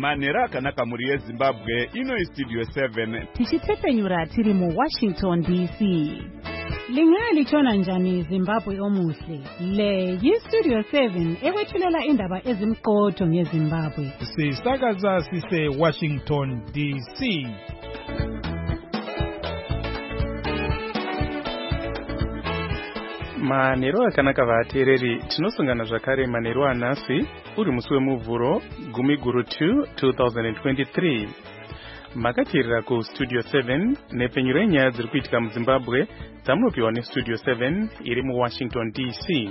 manhero akanaka mhuri yezimbabwe. Ino Studio 7 tichitepfenyura tiri muWashington DC. Lingaya lichona njani Zimbabwe omuhle? Le yiStudio 7 ekwethulela indaba ezimqotho ngeZimbabwe. Sisakaza sise Washington DC. Manhero akanaka vateereri, tinosungana zvakare manhero anhasi uri musi wemuvhuro 10/2/2023. Makateerera kuStudio 7 nepfenyuro yenyaya dziri kuitika muZimbabwe dzamunopiwa neStudio 7 iri muWashington DC.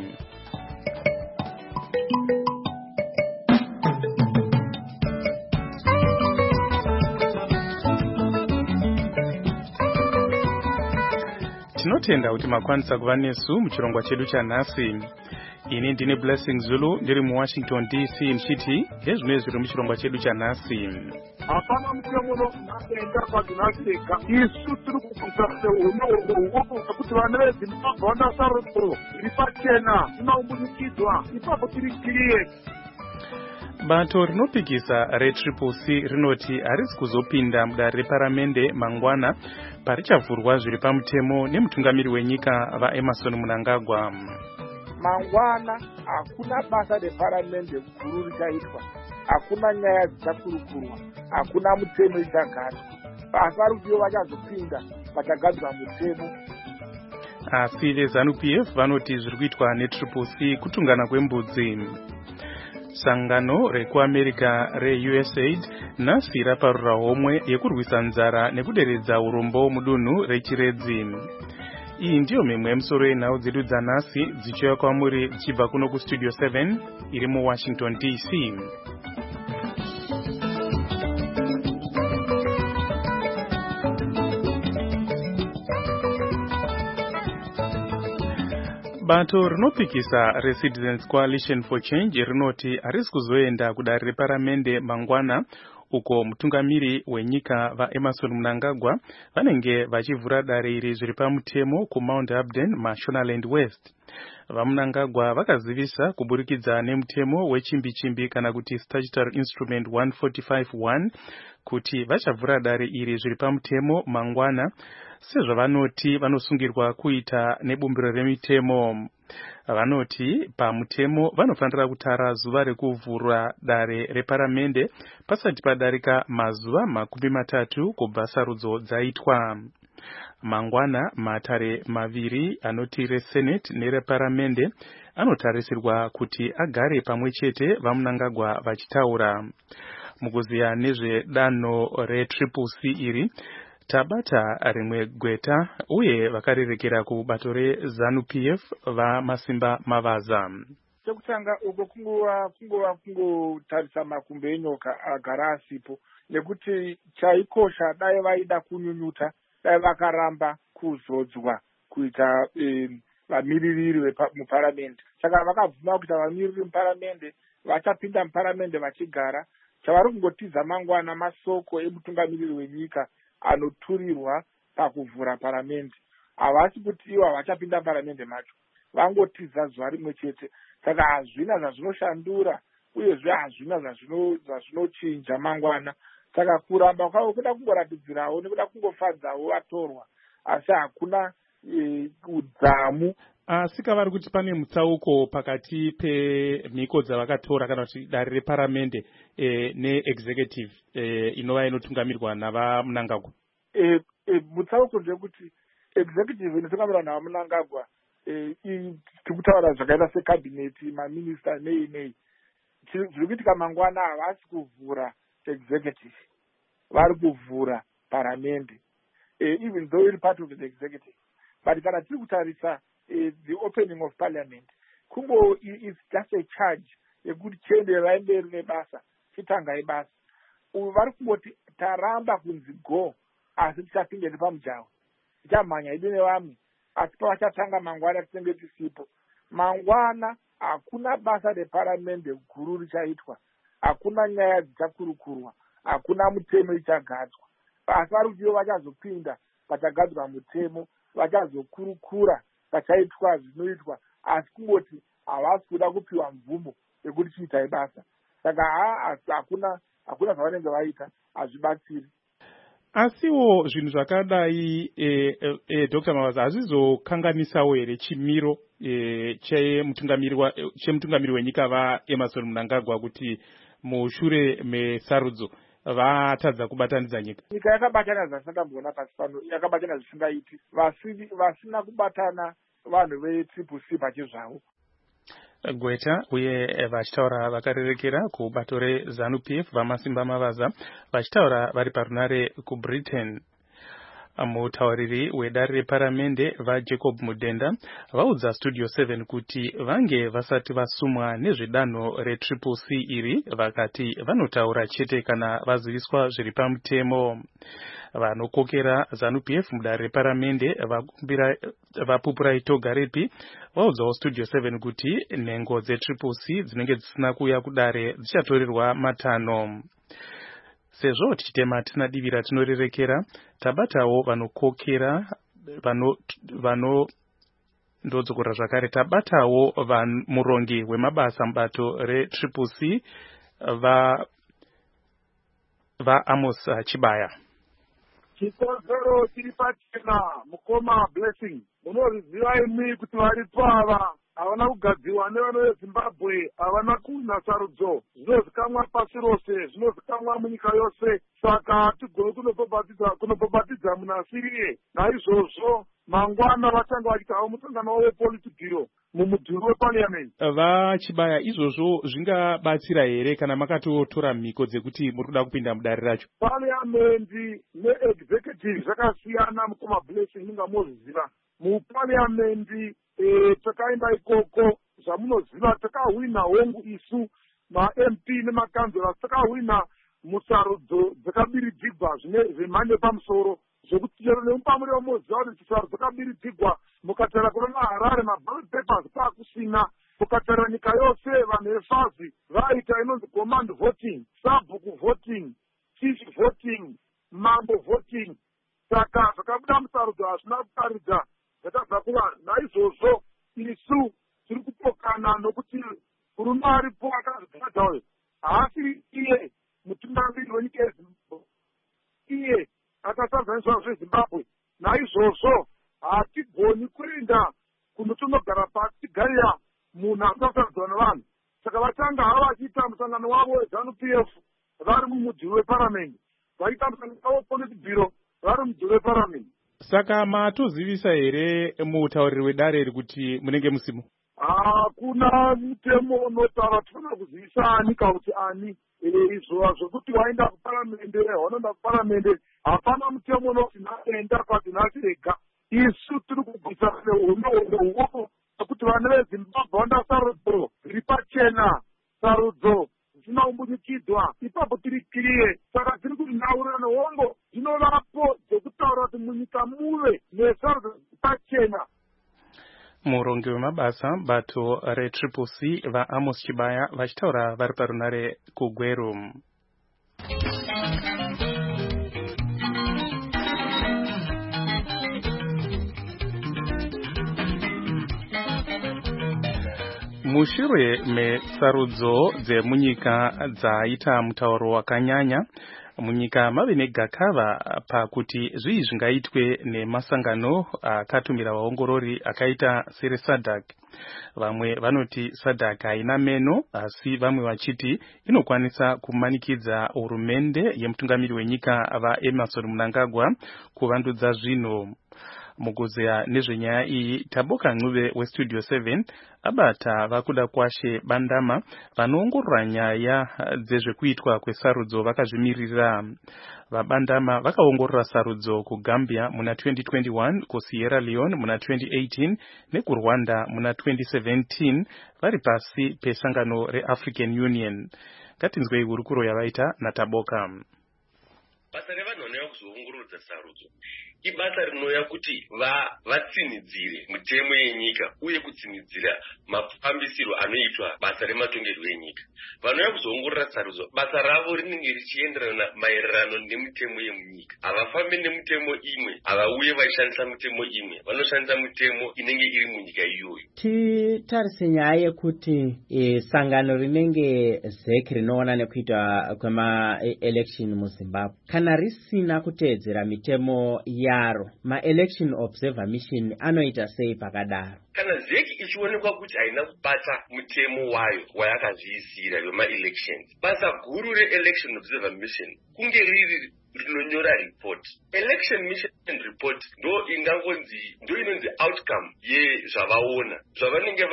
Tinotenda kuti makwanisa kuva nesu muchirongwa chedu chanhasi. Ini ndine Blessing Zulu ndiri muWashington DC nchiti ndezvimwe zviri muchirongwa chedu chanhasi. Hapana mtemuno naenda padinaseka isu tiri kukuta seuno kuti vana veZimbabwe vandasarudzwa iri pachena inoumbukidzwa ipapo tiri kiriye. Bato rinopikisa reCCC rinoti harisi kuzopinda mudare reparamende mangwana parichavhurwa zviri pamutemo nemutungamiri wenyika vaEmmerson Mnangagwa. Mangwana hakuna basa reparamende guru richaitwa, hakuna nyaya dzichakurukurwa, hakuna mutemo ichagadzwa. Basa rudziyo vachazopinda pachagadzwa mutemo. Asi veZANU-PF vanoti zviri kuitwa neCCC kutungana kwembudzi. Sangano rekuAmerica reUSAID nhasi raparura homwe yekurwisa nzara nekuderedza urombo mudunhu reChiredzi. Iyi ndiyo mimwe yemusoro yenhau dzedu dzanhasi dzichiuya kwamuri dzichibva kuno kuStudio 7 iri muWashington DC. Bato rinopikisa reCitizens Coalition for Change rinoti harisi kuzoenda kudare reparamende mangwana uko mutungamiri wenyika vaEmmerson Mnangagwa vanenge vachivhura dare iri zviri pamutemo kuMount Abden Mashonaland West. VaMnangagwa vakazivisa kuburikidza nemutemo wechimbi-chimbi kana kuti Statutory Instrument 145.1 kuti vachavhura dare iri zviri pamutemo mangwana sezvavanoti vanosungirwa kuita nebumbiro remitemo. Vanoti pamutemo vanofanira kutara zuva rekuvhura dare reparamende pasati padarika mazuva 30 kubva sarudzo dzaitwa. Mangwana matare maviri anoti reSenate nereparamende anotarisirwa kuti agare pamwe chete vaMnangagwa vachitaura. Mukuziya nezvedanho reCCC iri tabata rimwe gweta uye vakarirekera kubato reZANU-PF vaMasimba Mavaza. Chekutanga uko kungotarisa makumbo enyoka agara asipo, nekuti chaikosha dai vaida kunyunyuta, dai vakaramba kuzodzwa kuita vamiririri muparamende. Saka vakabvuma kuita vamiririri muparamende, vachapinda muparamende vachigara. Chavari kungotiza mangwana masoko emutungamiriri wenyika anoturirwa pakuvhura paramende. Havasi kuti ivo havachapinda paramende macho, vangotiza zuva rimwe chete. Saka hazvina zvazvinoshandura uyezve hazvina zvazvinochinja mangwana. Saka kuramba kwavo kuda kungoratidzirawo nekuda kungofadzawo vatorwa, asi hakuna udzamu. Asi kavari kuti pane mutsauko pakati pemhiko dzavakatora kana kuti dare reparamende neexecutive inova inotungamirwa navaMnangagwa. Mutsauko ndekuti executive inotungamirwa navaMnangagwa tikutaura zvakaita sekabineti, maminista nei. Zviri kuitika mangwana havasi kuvhura executive, vari kuvhura paramende, even though iri part of the executive. But kana tiri kutarisa the opening of parliament, kungo is just a charge yekuti chienderera mberi nebasa, chitangai basa. Vari kungoti taramba kunzi go, asi tichapinde nepamujaho, tichamhanya idu nevamwe, asi pavachatanga mangwana tinenge tisipo. Mangwana hakuna basa reparamende guru richaitwa, hakuna nyaya dzichakurukurwa, hakuna mutemo ichagadzwa. Asi vari kuti vachazopinda pachagadzwa mutemo, vachazokurukura pachaitwa zvinoitwa, asi kungoti havasi kuda kupiwa mvumo yekuti chiitai basa. Saka hakuna hakuna zvavanenge vaita, hazvibatsiri. Asiwo zvinhu zvakadai Dr. Mavaza hazvizokanganisawo here chimiro chemutungamiri wenyika vaEmmerson Mnangagwa kuti mushure mesarudzo vatadza kubatanidza nyika? Nyika yakabatana zvasangamboona pasi pano, yakabatana zvisingaiti, vasina kubatana vanhu veTCC pachizvavo. Gweta uye vachitaura vakarerekera kubato reZANU-PF vamasimba Mavaza vachitaura vari parunare kuBritain. Mutauriri wedare reparamende vaJacob Mudenda vaudza Studio 7 kuti vange vasati vasumwa nezvedanho reCCC iri vakati vanotaura chete kana vaziviswa zviri pamutemo. Vanokokera ZANU-PF mudare reparamende vaPupurai Togarepi vaudzawo Studio 7 kuti nhengo dzeCCC dzinenge dzisina kuuya kudare dzichatorerwa matanho. Sezvo tichitema tina divira tinorerekera, tabatawo vanokokera ndodzokora zvakare tabatawo murongi wemabasa mubato reCCC vaAmos Chibaya. Chikonzero chiri pachena mukoma Blessing. Munozviziva imi kuti varipo ava havana kugadzirwa nevana veZimbabwe, havana kuwina sarudzo. Zvinozikamwa pasi rose, zvinozikamwa munyika yose. Saka hatigoni kunobhabhatidza munasiriye. Naizvozvo mangwana vatanga vachitawo musangano wepolitibhiro mumudhuri weparliament. Vachibaya, izvozvo zvingabatsira here kana makatotora mhiko dzekuti muri kuda kupinda mudare racho? Parliamendi neexecutive zvakasiyana mukoma Blessing, munga mozviziva. Muparliamendi takaenda ikoko, zvamunoziva takahwina hongu isu ma-MP nemakanzera, takahwina musarudzo dzakabiridzigwa zvemhando pamusoro zvokuti chero nemupamuri wamoziva kuti chisarudzo dzakabiridzigwa. Mukataura kurona Harare maballot papers paakusina, mukataura nyika yose vanhu vefazi vaita inonzi command voting, sabhuku voting, chief voting, mambo voting. Saka zvakabuda musarudzo hazvina kuparidza zvakabva kuvanhu. Naizvozvo isu tiri kupokana nokuti murume aripo akazvigadzwa uyu haasi iye mutungamiri wenyika yeZimbabwe, iye akasazaniswa zveZimbabwe. Naizvozvo hatigoni kuenda kunotonogara pasi tigarira munhu akasadzwa nevanhu. Saka vatanga hava vachiita musangano wavo weZANU-PF vari mumudhuri weparamendi, vaita musangano wavo wepolitibhiro vari mumudhuri weparamendi. Saka matozivisa here mutauriri wedare iri kuti munenge musimo? Hakuna mutemo unotaura tofanira kuzivisa ani kuti ani. Izvo zvokuti waenda kuparamende, wanoenda kuparamende, hapana mutemo unoti naenda kwati nasirega. Isu tiri kubvisa neuoko kuti vana veZimbabwe vanda sarudzo riri pachena, sarudzo dzinoumbunyukidzwa, ipapo tiri kiriye. Saka tiri kuti naurira nehongo dzinovapo dzekutaura kuti munyika muve nesarudzo pachena. Murongi wemabasa bato reCCC vaAmos Chibaya vachitaura vari parunare kuGweru. Mushure mesarudzo dzemunyika dzaita mutauro wakanyanya, munyika mave negakava pakuti zvii zvingaitwe nemasangano akatumira vaongorori akaita sereSADC. Vamwe vanoti SADC haina meno, asi vamwe vachiti inokwanisa kumanikidza hurumende yemutungamiri wenyika vaEmmerson Mnangagwa kuvandudza zvinhu. Mukuzeya nezvenyaya iyi, Taboka Ncube weStudio 7 abata vakuda kwashe Bandama vanoongorora nyaya dzezvekuitwa kwesarudzo vakazvimirira. VaBandama vakaongorora sarudzo kuGambia muna 2021, kuSierra Leone muna 2018 nekuRwanda muna 2017 vari pasi pesangano reAfrican Union. Ngatinzwei hurukuro yavaita naTaboka. Basa revanhu vanouya kuzoongorora sarudzo ibasa rinouya kuti vatsinidzire mitemo yenyika uye kutsinidzira mafambisiro anoitwa basa rematongerwo enyika. Vanouya kuzoongorora sarudzo, basa ravo rinenge richienderana maererano nemitemo yemunyika. Havafambi nemitemo imwe, havauye vaishandisa mitemo imwe, vanoshandisa mitemo inenge iri munyika iyoyo. Titarise nyaya yekuti sangano rinenge ZEC rinoona nekuita kwema-election muZimbabwe kana risina kuteedzera mitemo yaro, ma-election observer mission anoita sei pakadaro? Kana ZEC ichionekwa kuti haina kubata mutemo wayo wayakazviisira wema-elections, basa guru re-election observer mission kunge riri rinonyora report. Election mission report ndo inonzi outcome yezvavaona, zvavanenge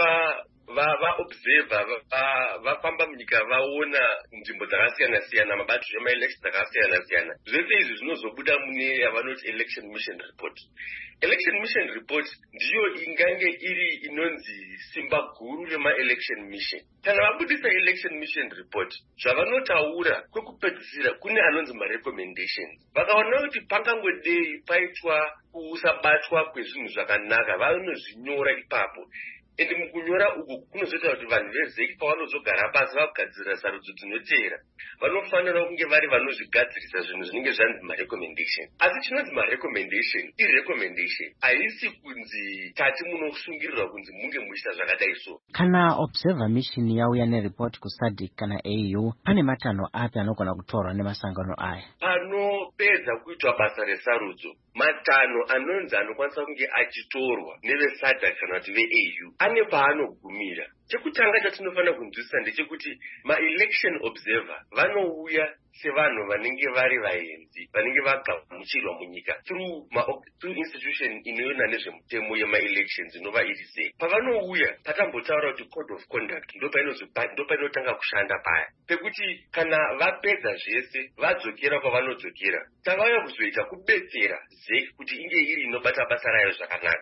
vaobserva vafamba munyika vaona nzvimbo dzakasiyana-siyana, mabato ema-election dzakasiyana-siyana. Zvese izvi zvinozobuda mune yavanoti election mission report. Election mission report ndiyo ingange iri inonzi simba guru rema-election mission. Kana vabudisa election mission report, zvavanotaura kwekupedzisira kune anonzi ma-recommendations. Vakaona kuti pangangodei paitwa kusabatwa kwezvinhu zvakanaka, vanozvinyora ipapo. Ende mukunyora uku kunozoita kuti vanhu veZEC pavanozogara pasi vakugadzirira sarudzo dzinoteera, vanofanira kunge vari vanozvigadzirisa zvinhu zvinenge zvanzi ma-recommendation. Asi chinonzi ma-recommendation i-recommendation, haisi kunzi tati munosungirirwa kunzi munge muchiita zvakadai so. Kana observer mission yauya nereport kuSADC kana AU, pane matanho api anogona kutorwa nemasangano aya? Panopedza kuitwa basa resarudzo, matanho anonzi anokwanisa kunge achitorwa neveSADC kana kuti veAU ane paanogumira. Chekutanga chatinofanira kunzwisisa ndechekuti ma-election observer vanouya sevanhu vanenge vari vaenzi, vanenge vagamuchirwa munyika through institution inoona nezvemutemo yema-elections inova iri ZEC. Pavanouya patambotaura kuti code of conduct ndo painotanga kushanda paya, pekuti kana vapedza zvese vadzokera kwavanodzokera, tavauya kuzoita kubetsera ZEC kuti inge iri inobata basa rayo zvakanaka.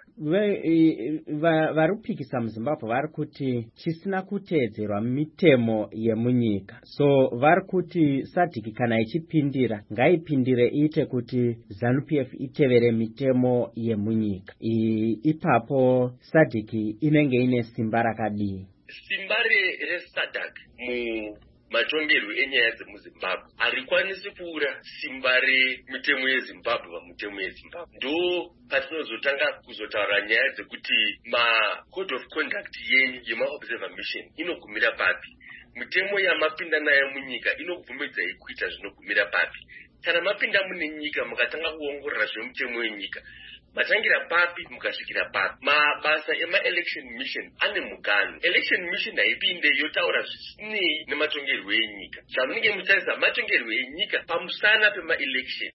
Varupikisa muZimbabwe vari kuti chisina kuteedzerwa mitemo yemunyika, so vari kuti SADC kana ichipindira ngaipindire iite kuti ZANU-PF itevere mitemo yemunyika. Ipapo SADC inenge ine simba rakadii? Simba reSADC matongerwo enyaya dzemuZimbabwe harikwanisi kuura simba remitemo yeZimbabwe pamutemo yeZimbabwe. Ndo patinozotanga kuzotaura nyaya dzekuti ma-code of conduct yema-observer mission inogumira papi, mitemo yamapinda nayo munyika inobvumidzai kuita zvinogumira papi. Kana mapinda mune nyika mukatanga kuongorora zvemitemo yenyika, matangira papi mukasvikira papi. Mabasa ema-election mission ane mugano. Election mission haipinde yotaura zvisinei nematongerwo enyika, zvamunenge muchitarisa matongerwo enyika pamusana pema-election.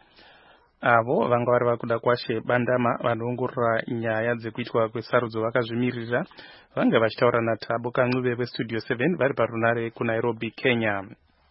Avo vanga vari vakuda kwashe bandama vanoongorora nyaya dzekuitwa kwesarudzo vakazvimirira, vanga vachitaura naThabo Kancube veStudio 7 vari parunare kuNairobi, Kenya.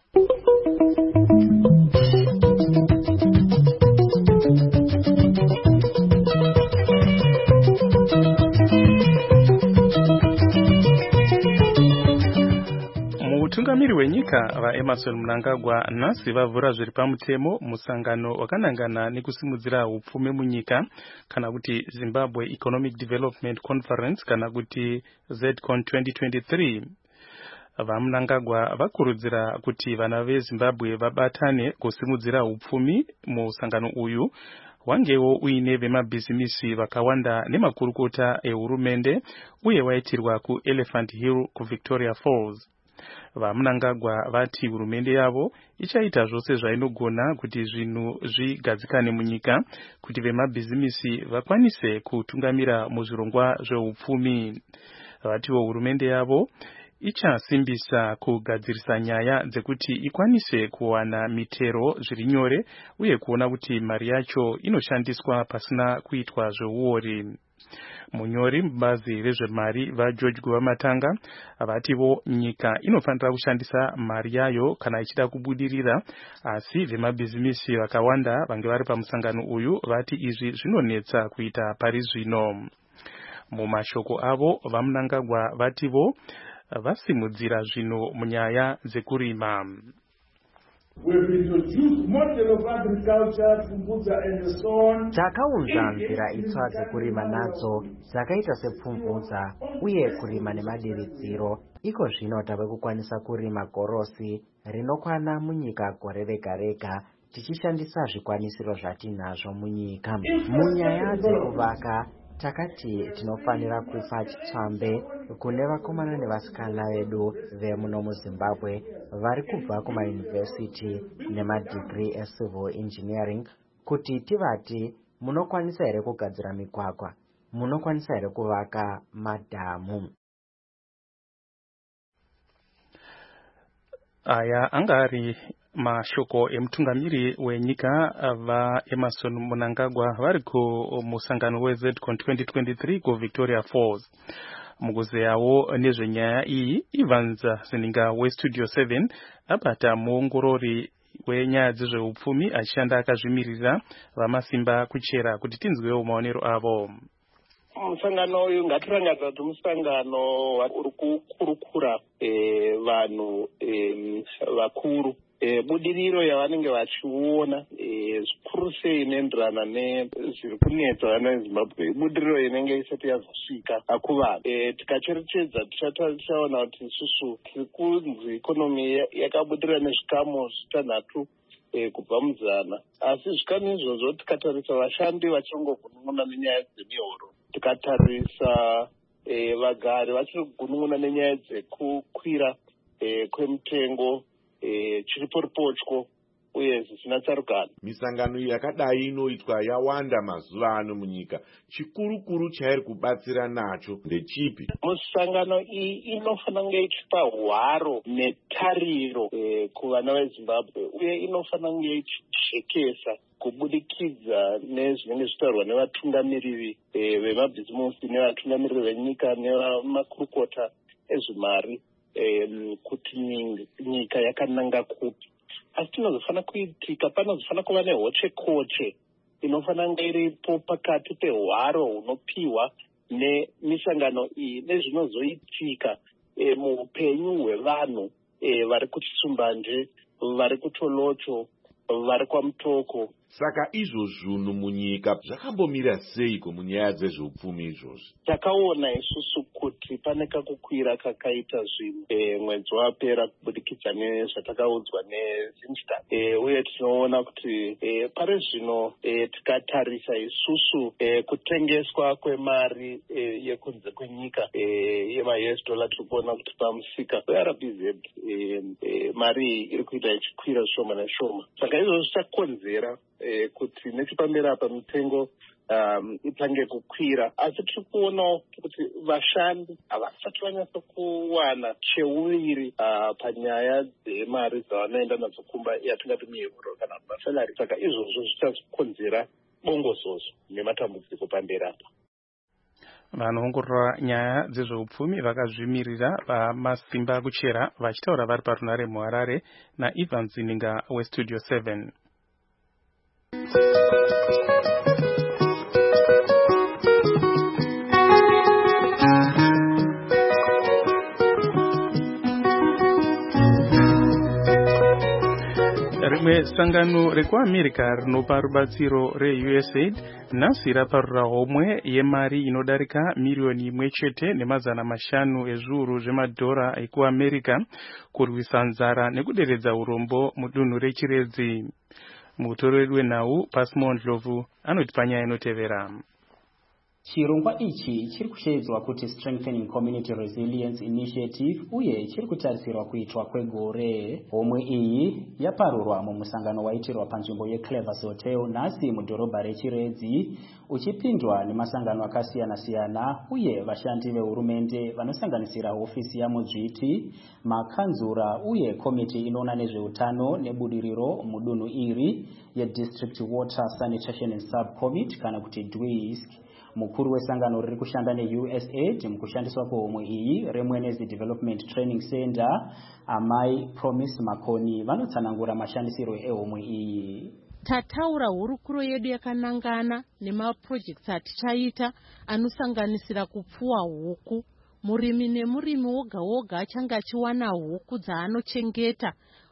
Mutungamiri wenyika vaEmerson Mnangagwa nhasi vavhura zviri pamutemo musangano wakanangana nekusimudzira upfumi munyika kana kuti Zimbabwe Economic Development Conference kana kuti ZCON 2023. VaMnangagwa vakurudzira kuti vana veZimbabwe vabatane kusimudzira upfumi musangano uyu wangewo uine vemabhizimisi vakawanda nemakurukota ehurumende uye waitirwa kuElephant Hill kuVictoria Falls. VaMnangagwa vati hurumende yavo ichaita zvose zvainogona kuti zvinhu zvigadzikane munyika kuti vemabhizimisi vakwanise kutungamira muzvirongwa zveupfumi. Vatiwo hurumende yavo ichasimbisa kugadzirisa nyaya dzekuti ikwanise kuwana mitero zviri nyore uye kuona kuti mari yacho inoshandiswa pasina kuitwa zveuori. Munyori mubazi rezvemari vaGeorge Guvamatanga vativo nyika inofanira kushandisa mari yayo kana ichida kubudirira, asi vemabhizimisi vakawanda vange vari pamusangano uyu vati izvi zvinonetsa kuita pari zvino. Mumashoko avo vaMnangagwa vativo vasimudzira zvino munyaya dzekurima. takaunza nzira itsva dzekurima nadzo dzakaita sepfumvudza uye kurima nemadiridziro. Iko zvino tave kukwanisa kurima gorosi rinokwana munyika gore rega rega tichishandisa zvikwanisiro zvatinazvo munyika. Munyaya dzekuvaka takati tinofanira kupa chitsvambe kune vakomana nevasikana vedu vemuno muZimbabwe vari kubva kumayunivhesiti nemadigiri ecivil engineering kuti tivati munokwanisa here kugadzira migwagwa, munokwanisa here kuvaka madhamu. Aya anga ari mashoko emutungamiri wenyika vaEmmerson Mnangagwa vari kumusangano weZedCon 2023 kuVictoria Falls. Mukuzeyawo nezvenyaya iyi, Evans Zininga weStudio 7 abata muongorori wenyaya dzezveupfumi achishanda akazvimirira vamasimba kuchera kuti tinzwewo maonero avo. Musangano uyu ngatirangadza kuti musangano uri kukurukura vanhu vakuru budiriro yavanenge vachiona zvikuru sei inoenderana nezviri kunetsa vana veZimbabwe, budiriro inenge isati yazosvika kuvanhu. Tikacherechedza tichaona kuti isusu tiri kunzi ikonomi yakabudirira nezvikamu zvitanhatu kubva muzana, asi zvikamu izvozvo tikatarisa vashandi vachingogunun'una nenyaya dzemihoro, tikatarisa vagari vachiri kugunun'una nenyaya dzekukwira kwemitengo chiriporipochwo uye zvisina tsarukano. Misangano yakadai inoitwa yawanda mazuva ano munyika. Chikurukuru chairi kubatsira nacho ndechipi? Misangano iyi inofanira kunge ichipa hwaro netariro kuvana veZimbabwe uye inofanira kunge ichijekesa kubudikidza nezvinenge zvitaurwa nevatungamiriri vemabhizimusi nevatungamiriri venyika nemakurukota ezvemari kuti nyika yakananga kupi. Asi tinozofanira kuitika, panozofanira kuva nehoche-koche inofanira kunge iripo pakati pehwaro hunopiwa nemisangano iyi nezvinozoitika muupenyu hwevanhu vari kuchisumbanje, vari kutolocho, vari kwamutoko. Saka izvozvunhu munyika zvakambomira seiko munyaya dzezveupfumi izvozvi? Takaona isusu kuti pane kakukwira kakaita zvinhu mwedzi wapera kubudikidza nezvatakaudzwa neZinstad, uye tinoona kuti pari zvino tikatarisa isusu kutengeswa kwemari yekunze kwenyika yema-US dollar tiri kuona kuti pamusika weRBZ mari iri kuita ichikwira zvishoma neshoma. Saka izvozvo zvichakonzera kuti nechipamberi apa mitengo itange kukwira, asi tiri kuonawo kuti vashandi havasati vanyatsa kuwana cheuviri panyaya dzemari dzavanoenda nadzo kumba yatingati mihoro kana masalari. Saka izvozvo zvichakonzera bongozozo nematambudziko pamberi apa. Vanoongorora nyaya dzezveupfumi vakazvimirira vamasimba kuchera vachitaura vari parunare muHarare naEvans Zininga weStudio 7. Rimwe sangano rekuAmerica rinopa rubatsiro reUSAID nhasi raparura homwe yemari inodarika milioni 1.5 ezviuru zvemadhora ekuAmerica kurwisa nzara nekuderedza urombo mudunhu reChiredzi. Mutoreri wenhau Pasmo Ndlovu anoti panyaya inotevera. Chirongwa ichi chiri kushedzwa kuti Strengthening Community Resilience Initiative uye chiri kutarisirwa kuitwa kwegore. Homwe iyi yaparurwa mumusangano waitirwa panzvimbo yeClevers Hotel nhasi mudhorobha reChiredzi, uchipindwa nemasangano akasiyana-siyana uye vashandi vehurumende vanosanganisira hofisi yamudzviti, makanzura uye komiti inoona nezveutano nebudiriro mudunhu iri yeDistrict Water Sanitation and Subcommittee kana kuti DWISC. Mukuru wesangano riri kushanda neUSAID mukushandiswa kwehomwe iyi reMwenezi Development Training Center, Amai Promise Makoni, vanotsanangura mashandisiro ehomwe iyi. Tataura hurukuro yedu yakanangana nemaprojects atichaita anosanganisira kupfuwa huku. Murimi nemurimi woga woga achange achiwana huku dzaanochengeta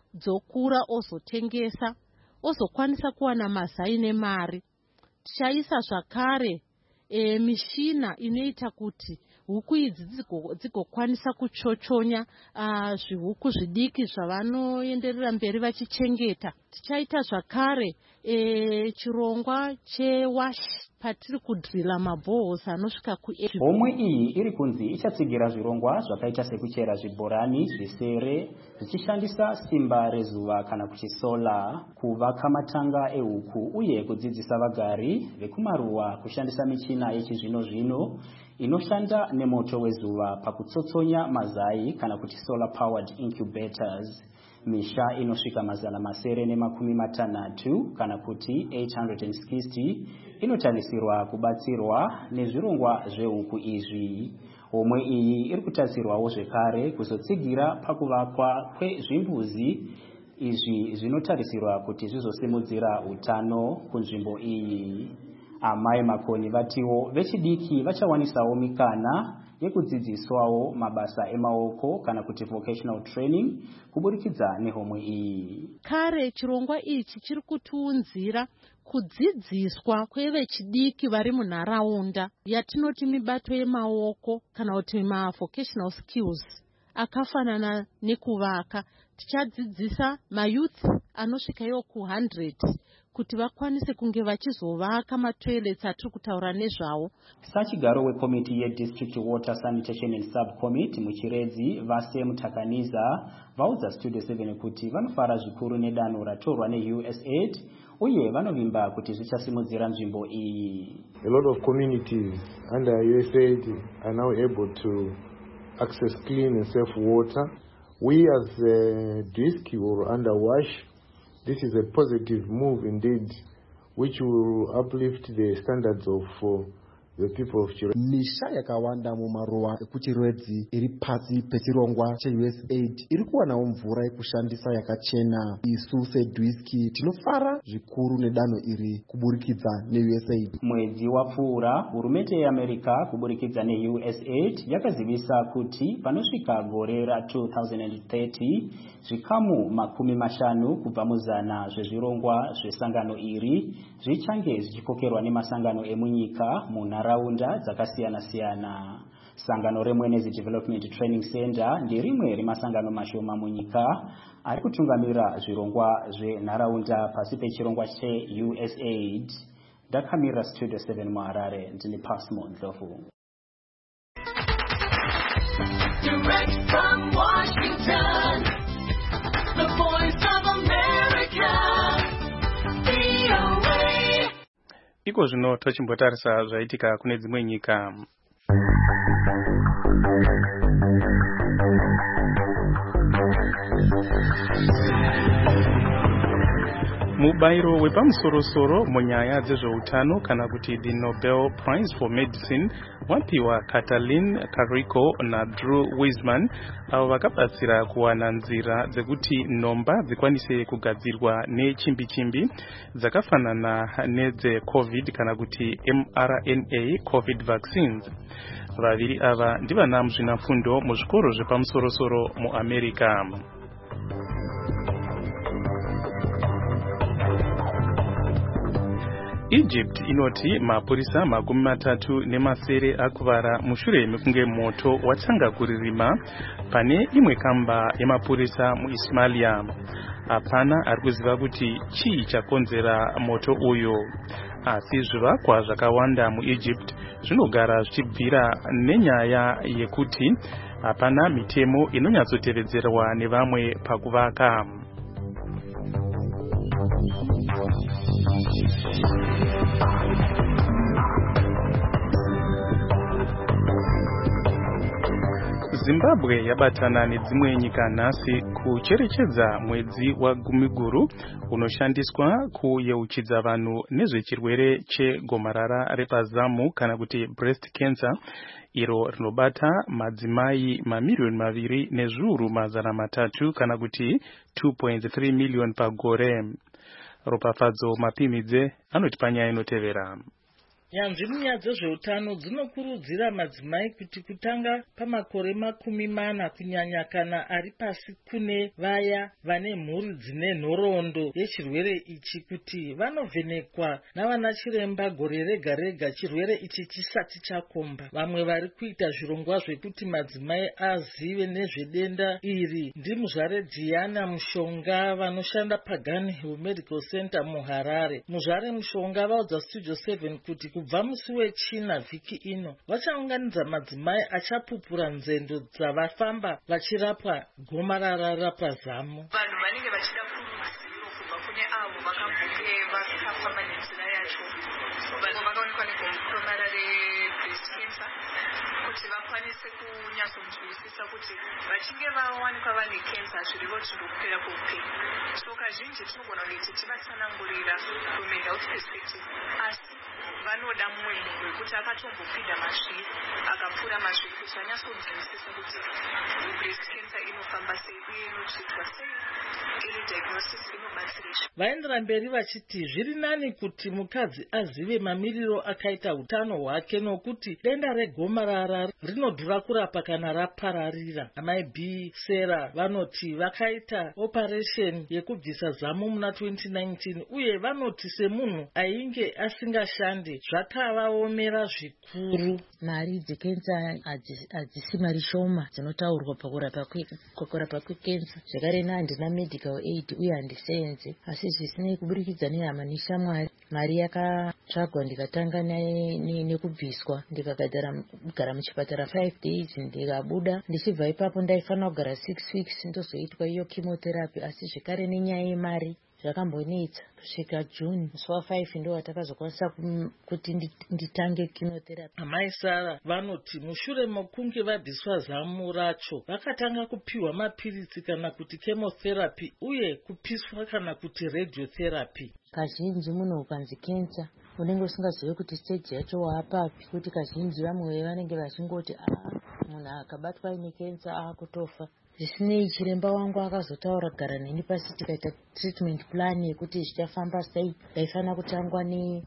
dzokura ozotengesa ozokwanisa kuwana mazai nemari. Tichaisa zvakare mishina inoita kuti huku idzi dzigokwanisa kuchochonya zvihuku zvidiki zvavanoenderera mberi vachichengeta. Tichaita zvakare chirongwa chewash patiri kudrila mabhohos anosvika ku8. Homwe iyi iri kunzi ichatsigira zvirongwa zvakaita sekuchera zvibhorani zvisere zvichishandisa simba rezuva kana kuti sola, kuvaka matanga ehuku uye kudzidzisa vagari vekumaruwa kushandisa michina yechizvino zvino inoshanda nemoto wezuva pakutsotsonya mazai kana kuti solar powered incubators. Misha inosvika 960 kana kuti 860 inotarisirwa kubatsirwa nezvirongwa zvehuku izvi. Homwe iyi iri kutarisirwawo zvekare kuzotsigira pakuvakwa kwezvimbuzi izvi zvinotarisirwa kuti zvizosimudzira utano kunzvimbo iyi. Amai Makoni vatiwo vechidiki vachawanisawo mikana yekudzidziswawo mabasa emaoko kana kuti vocational training kuburikidza nehomwe iyi. Kare chirongwa ichi chiri kutiunzira kudzidziswa kwevechidiki vari munharaunda yatinoti mibato yemaoko kana kuti vocational skills akafanana nekuvaka. Tichadzidzisa mayouth anosvika iwo ku100 kuti vakwanise kunge vachizovaka matoilets atiri kutaura nezvawo. Sachigaro wekomiti yeDistrict Water Sanitation and Subcommittee muchiredzi Vase Mutakaniza vaudza Studio 7 kuti vanofara zvikuru nedanho ratorwa neUSAID uye vanovimba kuti zvichasimudzira nzvimbo iyi. A lot of communities under USAID are now able to access clean and safe water. We as DISC or under WASH, this is a positive move indeed, which will uplift the standards of the people of Chirwedzi. Misha yakawanda mumaruwa ekuchirwedzi iri pasi pechirongwa cheUSAID iri kuwanawo mvura yekushandisa yakachena. Isu sedwiski tinofara zvikuru nedanho iri kuburikidza neUSAID. Mwedzi wapfuura hurumende yeAmerica kuburikidza neUSAID yakazivisa kuti panosvika gore ra2030 zvikamu 50 kubva muzana zvezvirongwa zvesangano iri zvichange zvichikokerwa nemasangano emunyika munharaunda dzakasiyana-siyana. Sangano reMwenezi Development Training Center nderimwe remasangano mashoma munyika ari kutungamira zvirongwa zvenharaunda pasi pechirongwa cheUSAID. Ndakamira Studio 7 muHarare, ndini Pasmo Ndlovu. Direct from Washington, the voice of America, VOA. Iko zvino tochimbotarisa zvaitika kune dzimwe nyika. Mubairo wepamusoro-soro munyaya dzezveutano kana kuti the Nobel Prize for Medicine wapiwa Katalin Kariko naDrew Weissman avo vakabatsira kuwana nzira dzekuti nhomba dzikwanise kugadzirwa nechimbi-chimbi dzakafanana nedze-COVID kana kuti mRNA COVID vaccines. Vaviri ava ndivana muzvinafundo muzvikoro zvepamusoro-soro muAmerica. Egypt inoti mapurisa 37 akuvara mushure mekunge moto watanga kuririma pane imwe kamba yemapurisa muIsmailia. Hapana ari kuziva kuti chii chakonzera moto uyo. Asi zvivakwa zvakawanda muEgypt zvinogara zvichibvira nenyaya yekuti hapana mitemo inonyatsotevedzerwa nevamwe pakuvaka. Zimbabwe yabatana nedzimwe nyika nhasi kucherechedza mwedzi waGumiguru unoshandiswa kuyeuchidza vanhu nezvechirwere chegomarara repazamu kana kuti breast cancer iro rinobata madzimai mamiliyoni 2,300,000 kana kuti 2.3 miliyoni pagore. Ropafadzo Mapimidze anoti panyaya inotevera. Nyanzvi munyaya dzezveutano dzinokurudzira madzimai kuti kutanga pamakore 40 kunyanya kana ari pasi kune vaya vane mhuri dzine nhoroondo yechirwere ichi kuti vanovhenekwa navana chiremba gore rega rega chirwere ichi chisati chakomba. Vamwe vari kuita zvirongwa zvekuti madzimai azive nezvedenda iri ndimuzvare Diana Mushonga vanoshanda paGan Hill Medical Center muHarare. Muzvare Mushonga vaudza Studio 7 kuti kubva musi wechina vhiki ino vachaunganidza madzimai achapupura nzendo dzavafamba vachirapwa gomarara rapazamu. Vanhu vanenge vachida kurudziro kubva kune avo vakambonge vakafamba nenzira yacho vakaonekwa negomarara rebreast cancer kuti vakwanise kunyatsonzwisisa kuti vachinge vawanikwa vane cancer zvirivo zvindokupera kweupenyu. So kazhinji tinogona kuti tivatsanangurira from a health perspective, asi vanoda mumwe munhu wekuti akatombopinda masviri akapfuura masviri kuti vanyatsonzwisisa kuti breast cancer inofamba sei uye inotsvitwa sei, iri diagnosis inobatsira. Vaendera mberi vachiti zviri nani kuti mukadzi azive mamiriro akaita utano hwake nokuti denda regomarara rinodhura kurapa kana rapararira. Amai B Sarah vanoti vakaita operation yekubvisa zamu muna 2019 uye vanoti semunhu ainge asingashande zvakavaomera zvikuru. Mari dzekensa hadzisi mari shoma dzinotaurwa pakurapa kwekensa. Zvakare handina medical aid uye handisenze, asi zvisinei kuburikidza nehama neshamwari mari yakatsvagwa ndikatanga nekubviswa ndikagara muchipatara 5 days ndikabuda. Ndichibva ipapo ndaifanira kugara 6 weeks ndozoitwa iyo chemotherapy, asi zvekare nenyaya yemari zvakambonetsa. Kusvika June musi wa5 ndo watakazokwanisa kuti nditange chemotherapy. Amai Sara vanoti mushure mokunge vabviswa zamu racho vakatanga kupiwa mapiritsi kana kuti chemotherapy uye kupiswa kana kuti radiotherapy. Kazhinji munhu ukanzi cancer unenge usingazivi kuti stage yacho waapapi, kuti kazhinji vamwe vanenge vachingoti munhu akabatwa ine cancer akutofa. Zvisinei chiremba wangu akazotaura gara neni pasi tikaita treatment plan yekuti zvichafamba sei. Ndaifanira kutangwa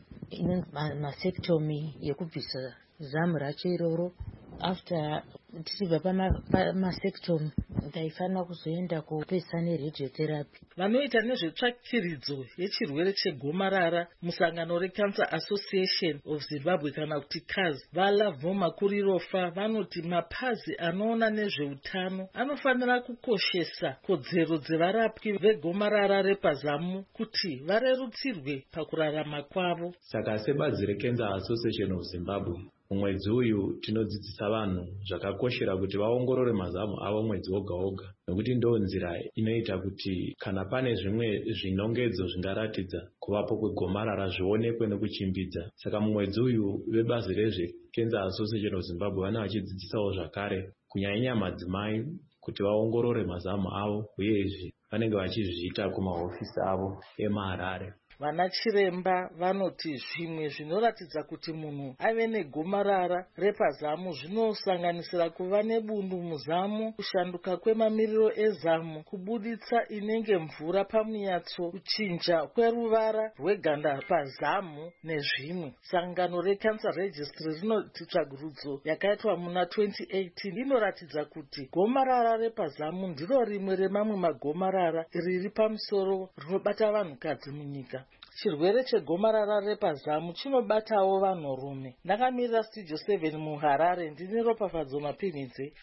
nemastectomy yekubvisa zamu racho iroro. After tichibva pamastectomy ndaifanira kuzoenda kupesa neradiotherapy. Vanoita nezvetsvakiridzo yechirwere chegomarara musangano reCancer Association of Zimbabwe kana kuti CAZ vaLavmo Makurirofa vanoti mapazi anoona nezveutano anofanira kukoshesa kodzero dzevarapwi vegomarara repazamu kuti varerutsirwe pakurarama kwavo. Saka sebazi reCancer Association of Zimbabwe mwedzi uyu tinodzidzisa vanhu zvakakoshera kuti vaongorore mazamu avo mwedzi woga woga, nokuti ndo nzira inoita kuti kana pane zvimwe zvinongedzo zvingaratidza kuvapo kwegomarara zvionekwe nekuchimbidza. Saka mumwedzi uyu vebazi rezveCancer Association of Zimbabwe vana vachidzidzisawo zvakare kunyanya madzimai kuti vaongorore mazamu avo, uyezve vanenge vachizviita kumahofisi avo emuHarare. Vana chiremba vanoti zvimwe zvinoratidza kuti munhu ave negomarara repazamu zvinosanganisira kuva nebundu muzamu, kushanduka kwemamiriro ezamu, kubuditsa inenge mvura pamuyatso, kuchinja kweruvara rweganda pazamu nezvimwe. Sangano reCancer Registry rinoti tsvagurudzo yakaitwa muna 2018 inoratidza kuti gomarara repazamu ndiro rimwe remamwe magomarara riri pamusoro rinobata vanhukadzi munyika. Chirwere chegomarara repazamu chinobatawo vanhurume. Ndakamirira Studio 7 muHarare, ndine Ropafadzo Mapinidze.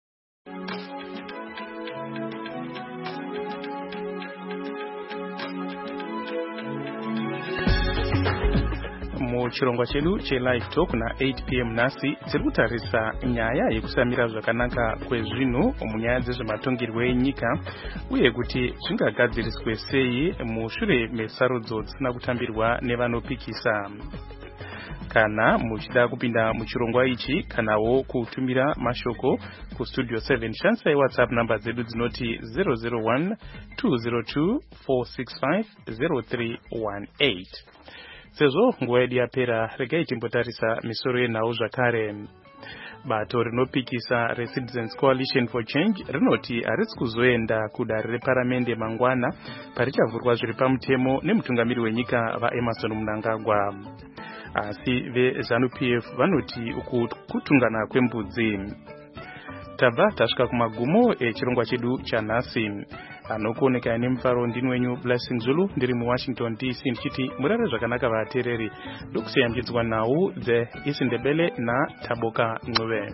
Muchirongwa chedu cheLive Talk na 8 PM nhasi tiri kutarisa nyaya yekusamira zvakanaka kwezvinhu munyaya dzezvematongerwo enyika uye kuti zvingagadziriswe sei mushure mesarudzo dzisina kutambirwa nevanopikisa. Kana muchida kupinda muchirongwa ichi kanawo kutumira mashoko kustudio 7 shandisai WhatsApp namba dzedu dzinoti 001 202 465 0318. Sezvo nguva yedu yapera, regai timbotarisa misoro yenhau zvakare. Bato rinopikisa reCitizens Coalition for Change rinoti harisi kuzoenda kudare reparamende mangwana parichavhurwa zviri pamutemo nemutungamiri wenyika vaEmmerson Mnangagwa. asi veZANU-PF vanoti kutungana kwembudzi. Tabva tasvika kumagumo echirongwa chedu chanhasi. Anokuoneka nemufaro ndini wenyu Blessing Zulu ndiri muWashington DC ndichiti murare zvakanaka vateereri. Ndokusiyambidzwa nhau dzeIsindebele naTaboka Ncube.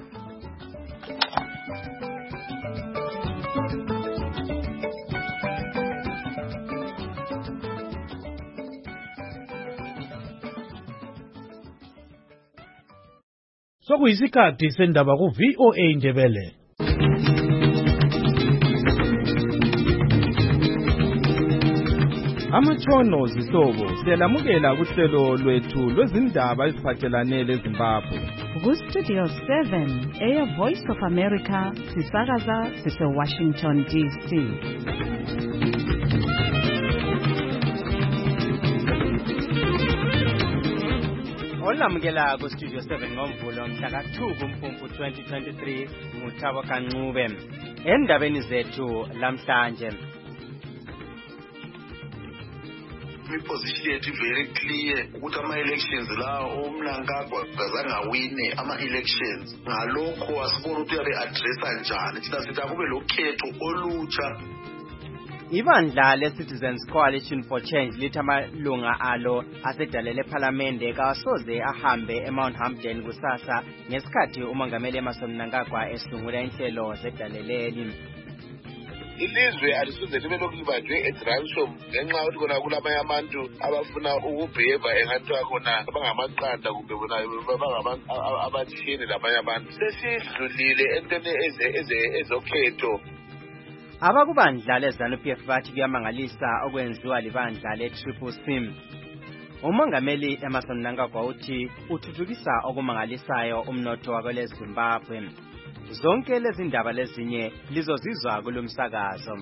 Sokuyisikhathi sendaba ku-VOA Indebele. Amatshono zihlobo siyalamukela kuhlelo lwethu lwezindaba eziphathelane leZimbabwe. Ku-Studio 7 eya Voice of America sisakaza sise-Washington DC. Olamukela ku-Studio 7 ngoMvulo mhla ka-2 kuMfumfu 2023 nguTaboka Ncube. Endabeni zethu lamhlanje. Position yethu very clear ukuthi ama-elections lawo uMnangagwa kazange awine ama-elections. Ngalokho asibona ukuthi uyabe-addressa njani. Thina sithi akube lokhetho olutsha. Ibandla le-Citizens Coalition for Change lithi amalunga alo asedalele ephalamende kawasoze ahambe eMount Hampden kusasa ngesikhathi umongameli Emmerson Mnangagwa esungula inhlelo zedaleleli. Ilizwe alisoze libe lokubanjwe eDransom ngenxa yokuthi kona kulamanye abantu abafuna ukubheva engathi khona bangamaqanda kumbe bona abathini labanye abantu. Sesidlulile entweni ezokhetho. Abakubandla leZANU-PF bathi kuyamangalisa okwenziwa libandla le-CCC. Umongameli Emmerson Mnangagwa uthi uthuthukisa okumangalisayo umnotho wakweleZimbabwe. Zonke lezi ndaba lezinye lizozizwa kulomsakazo.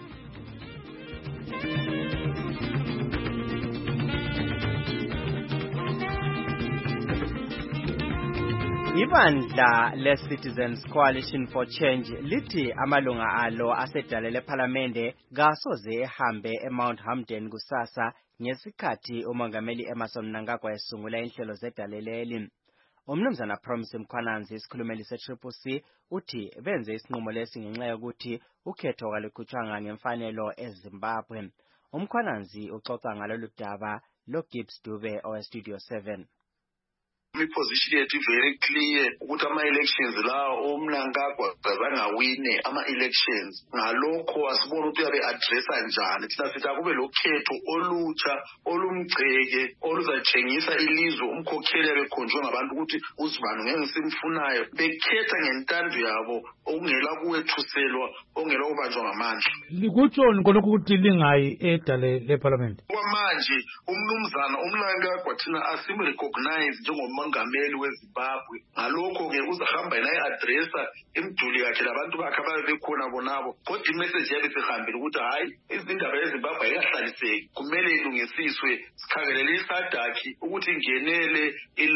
Ibandla le-Citizens Coalition for Change lithi amalunga alo asedalele ephalamende kasoze ehambe eMount Hampden kusasa ngesikhathi umongameli Emmerson Mnangagwa esungula inhlelo zedaleleli. Umnumzana Promise Mkhwananzi isikhulumeli se-CCC uthi benze isinqumo lesi ngenxa yokuthi ukhetho kalukhutshwanga ngemfanelo eZimbabwe. Umkhwananzi uxoxa ngalolu daba loGibbs Dube oweStudio 7. Position yethu very clear ukuthi ama-elections lawo uMnangagwa kazange awine ama-elections. Ngalokho asibona ukuthi uyabe-addressa njani. Thina sithi akube lokhetho olutsha olumgceke oluzatshengisa ilizwe umkhokheli abekhonjwe ngabantu ukuthi uzibani ngeke simfunayo. Bekhetha ngentando yabo okungela kuwethuselwa okungela kubanjwa ngamandla. Likutshoni khonokho ukuthi lingayi edale lephalamende? Kwamanje umnumzana uMnangagwa thina asimrecognize njengomongameli weZimbabwe. Ngalokho-ke uzahamba yena ayi-adressa imiduli yakhe labantu bakhe ababe bekhona bonabo. Kodwa imessage yabe sihambile ukuthi hayi izindaba yeZimbabwe ayikahlaliseki. Kumele ilungisiswe sikhangelele iSADC ukuthi ingenele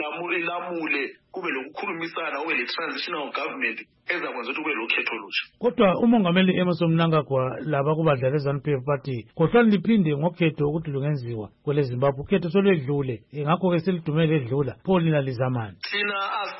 ilamule kube lokukhulumisana kube le-transitional government ezakwenza ukuthi kube lokhetho olutsha. Kodwa umongameli Emmerson Mnangagwa laba kubandla leZANU-PF bathi khohlani liphinde ngokhetho ukuthi lungenziwa kweleZimbabwe. Ukhetho solwedlule ngakho-ke selidumele edlula pho lina lizamani. Thina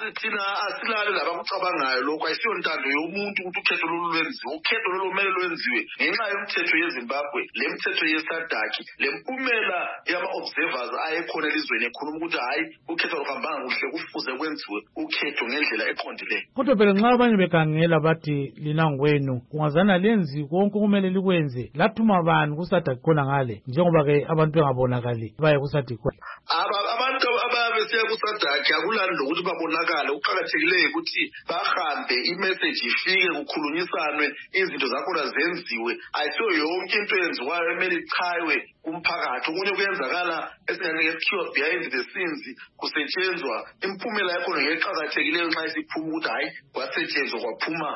asilale labakucabangayo lokho ayisiyo ntando yomuntu ukuthi ukhetho lolu lwenziwe. Ukhetho lolu kumele lwenziwe ngenxa yomthetho yeZimbabwe le mithetho yeSADC le mpumela yama-observers ayekhona elizweni ekhuluma ukuthi hayi ukhetho luhambanga kuhle kufuze kwenziwe ukhetho ngendlela eqondileyo. Kodwa phela nxa abanye bekhangela bathi lina ngwenu kungazana lenzi konke kumele likwenze lathuma bani kuSADC khona ngale njengoba-ke abantu bengabonakali baye kuSADC khona. Abantu ababesiya kuSADC akulani lokuthi babonakale. Uqakathekileyo ukuthi bahambe imessage ifike kukhulunyisanwe izinto zakhona zenziwe. Ayisiyo yonke into yenziwayo emele ichaywe kumphakathi. Okunye kuyenzakala esinganikethiwa behind the scenes kusetshenzwa impumela yakhona ngeqakathekileyo nxa isiphuma ukuthi hayi kwasetshenzwa kwaphuma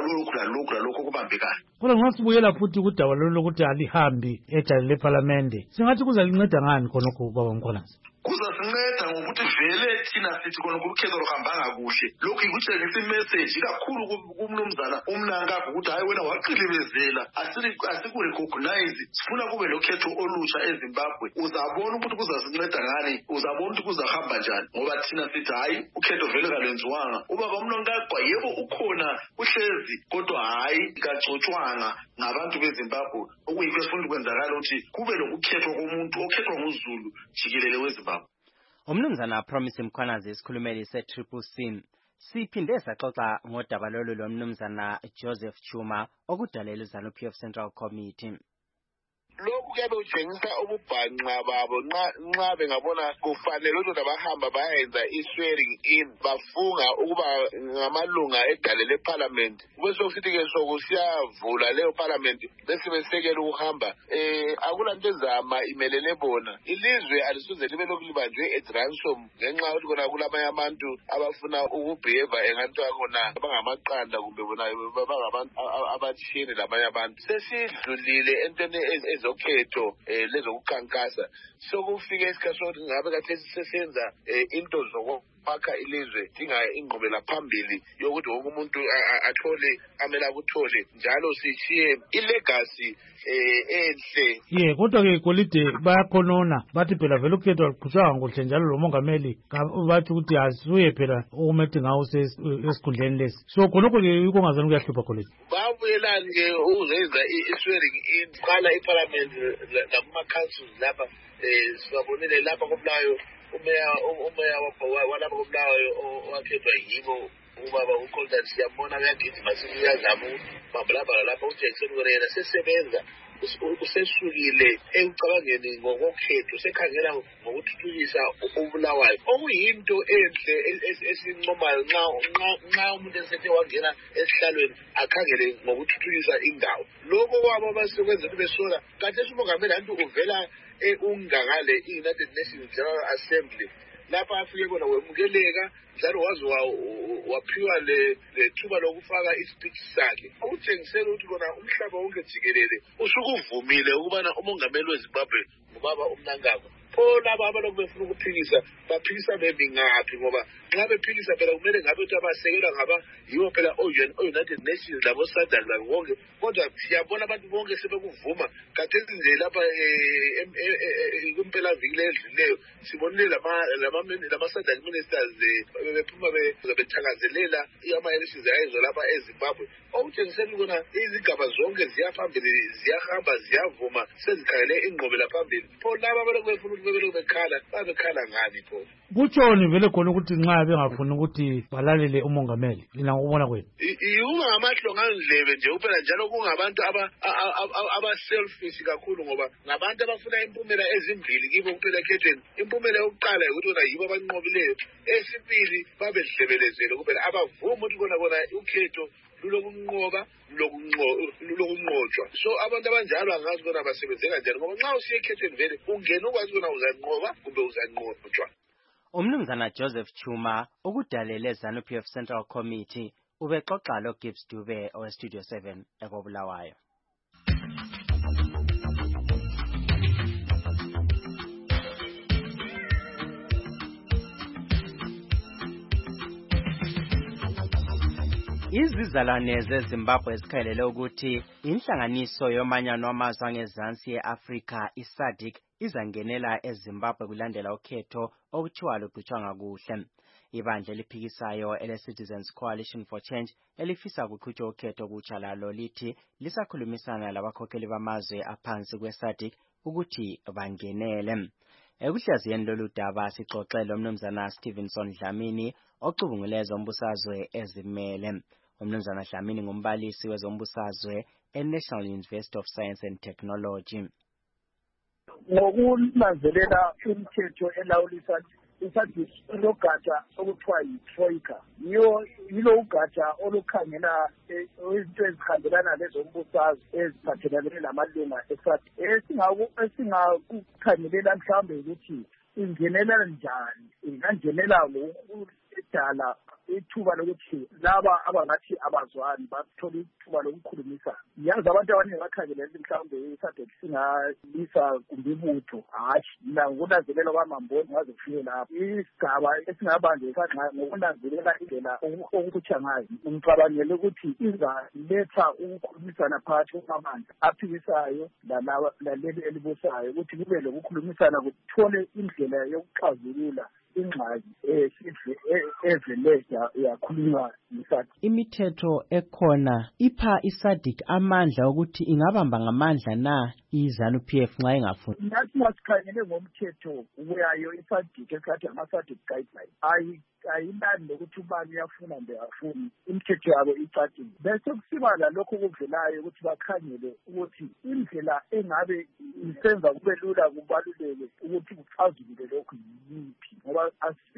lalokhu kubambekayo. Kodwa nxa sibuyela futhi kudaba lolu lokuthi alihambi edale lephalamende singathi kuzalinceda ngani khonokho baba Mkhwananzi? Kuzasinceda ngokuthi vele thina sithi khona ukhetho luhambanga kuhle. Lokhu ikutshengisa imessage kakhulu kumnumzana uMnangagwa ukuthi hayi wena waqilibezela asikurecognize sifuna kube lokhetho olutsha eZimbabwe uzabona ukuthi kuzasinceda ngani, uzabona ukuthi kuzahamba njani, ngoba thina sithi hayi ukhetho vele kalwenziwanga. Ubaba Mnangagwa yebo ukhona uhlezi, kodwa hayi kagcotshwanga ngabantu beZimbabwe, okuyikho esifuna ukwenzakala ukuthi kube lokukhethwa komuntu okhethwa nguZulu jikelele weZimbabwe. Umnumzana Promise Mkhwanazi isikhulumeli se-CCC siphinde saxoxa ngodaba lolu lomnumzana Joseph Chuma okudalela iZANU-PF Central Committee. Lokhu kuyabe kutshengisa ububhanqa babo nxa bengabona kufanele ukuthi bahamba bayenza i-swearing in bafunga ukuba ngamalunga edale leParliament, bese kusithi-ke sokusiyavula leyo Parliament bese besekela ukuhamba. Akulanto ezama imelele bona. Ilizwe alisuze libe lokhu libanjwe eransom ngenxa yokuthi kona kulamanye abantu abafuna ukubheva engathi khona bangamaqanda kumbe bona bangabantu abathini labanye abantu. Sesidlulile entweni ezokhetho lezokukhankasa, sokufike isikhathi sokuthi ngabe kathesi sesenza into zokwakha ilizwe dinga ingqubela phambili yokuthi wonke umuntu athole amela akuthole, njalo sishiye ilegacy enhle. Kodwa-ke Golide bayakhonona bathi phela vele ukhetho aluqhutshwanga kuhle, njalo lo mongameli bathi ukuthi asuye phela okumethi ngawo esikhundleni lesi. So khonokho-ke yikho ongazani kuyahlupha Golide. Babuyelani-ke ukuzenza i-swearing in qala iParliament nakuma-councils lapha. Sibabonile lapha koBulawayo umeya walapha koBulawayo owakhethwa yibo ubaba uColton, siyambona kuyagijima siyazama ukubambelabhala lapha uJackson Korena sesebenza usesukile ekucabangeni ngokokhetho, sekhangela ngokuthuthukisa uBulawayo, okuyinto enhle esincomayo nxa umuntu esethe wangena esihlalweni akhangele ngokuthuthukisa indawo. Lokho kwabo basekwenza besola kanti umongameli antu uvela ungangale i-United Nations General Assembly lapha afike kona wemukeleka njalo waze waphiwa le thuba lokufaka ispeech sakhe, okutshengisela ukuthi kona umhlaba wonke jikelele usukuvumile ukubana umongameli weZimbabwe ngubaba uMnangagwa. Pho laba abantu befuna ukuphikisa baphikisa bemi ngaphi, ngoba nxa bephikisa phela kumele ngabe ukuthi abasekelwa ngaba yiwo phela o-United Nations labo SADC labo bonke, kodwa siyabona abantu bonke sebekuvuma. Kathesi nje lapha kumpela viki ledluleyo sibonile lama-SADC ministers bephuma bethakazelela ama-elections ayenziwa lapha eZimbabwe, okutshengisela kona izigaba zonke ziyaphambili, ziyahamba, ziyavuma, sezikhangele ingqobela phambili. Pho laba abantu befuna ukuthi babekhala ngani pho? Kutshoni vele khona ukuthi nxa bengafuni ukuthi balalele umongameli lina ukubona kwenu? Yiwuba ngamahlongandlebe nje kuphela, njalo kungabantu aba-selfish kakhulu, ngoba ngabantu abafuna impumela ezimbili kibo kuphela ekhethweni. Impumela yokuqala ukuthi kona yibo abanqobileyo, esibili babedlebelezele kuphela, abavumi ukuthi kona ukhetho lulokunqoba lulokunqotshwa. So abantu abanjalo angazi kona basebenze kanjani, ngoba nxa usiye ekhethweni vele ungena ukwazi kona uzanqoba kumbe uzanqotshwa. Umnumzana Joseph Chuma okudalele ZANU-PF Central Committee ubexoxa lo Gibbs Dube oweStudio 7 ekobulawayo. Izizalwane zeZimbabwe zikhalele ukuthi inhlanganiso yomanyano wamazwe angezansi ye-Afrika i-SADC izangenela eZimbabwe kulandela ukhetho okuthiwa luqhutshwanga kuhle. Ibandla eliphikisayo ele-Citizens Coalition for Change elifisa kuqhutshwa ukhetho okutsha lalo lithi lisakhulumisana labakhokheli bamazwe aphansi kwe-SADC ukuthi bangenele. Ekuhlaziyeni lolu daba sixoxele umnumzana Stevenson Dlamini ocubungule ezombusazwe ezimele. Umnumzana Dlamini ngumbalisi wezombusazwe eNational University of Science and Technology. Ngokunanzelela imithetho elawulisa iSADC logatsha okuthiwa yi-Troika, yilo ugatsha olukhangela izinto ezihambelana lezombusazwe eziphathelane lamalunga eSADC. Esingakukhangelela mhlawumbe ukuthi ingenela njani, ingangenela edala ithuba lokuthi laba abangathi abazwani bathole ithuba lokukhulumisana. Yazi abantu abaningi bakhangelela mhlawumbe isadek singalisa kumbe ibutho. Hashi, mina ngokunanzelela kwamamboni ngaze kufike lapho. Isigaba esingabanjwe ngokunanzelela indlela okutsha ngayo. Ngicabangela ukuthi izaletha ukukhulumisana phakathi kwamabandla aphikisayo laleli elibusayo ukuthi kube lokukhulumisana kuthole indlela yokuxazulula ingxaki evele yakhulunywa yiSADC. Imithetho ekhona ipha iSADC amandla ukuthi ingabamba ngamandla na iZANU-PF nxa ingafuni. Nathi masikhangele ngomthetho uyayo iSADC esikhathi ama-SADC guidelines ayilani lokuthi ubani uyafuna kumbe afuni. Imithetho yabo icacile. Bese kusiba lalokho kuvelayo ukuthi bakhangele ukuthi indlela engabe isenza kube lula kubaluleke ukuthi kuxazulule lokhu yiphi. Ngoba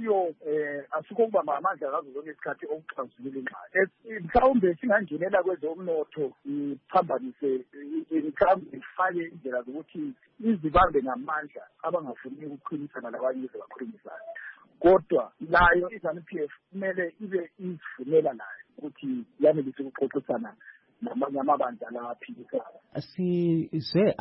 asikho ukubamba amandla ngazo zonke isikhathi okuxazulula ingxaki. Mhlawumbe singangenela kwezomnotho iphambanise mhlawumbe ifake indlela zokuthi izibambe ngamandla abangafuni ukukhulumisana labanye bakhulumisana. Kodwa nayo iZANU-PF kumele ibe izivumela nayo ukuthi yanelise ukuxoxisana namanye amabandla laphikisayo. Sizwe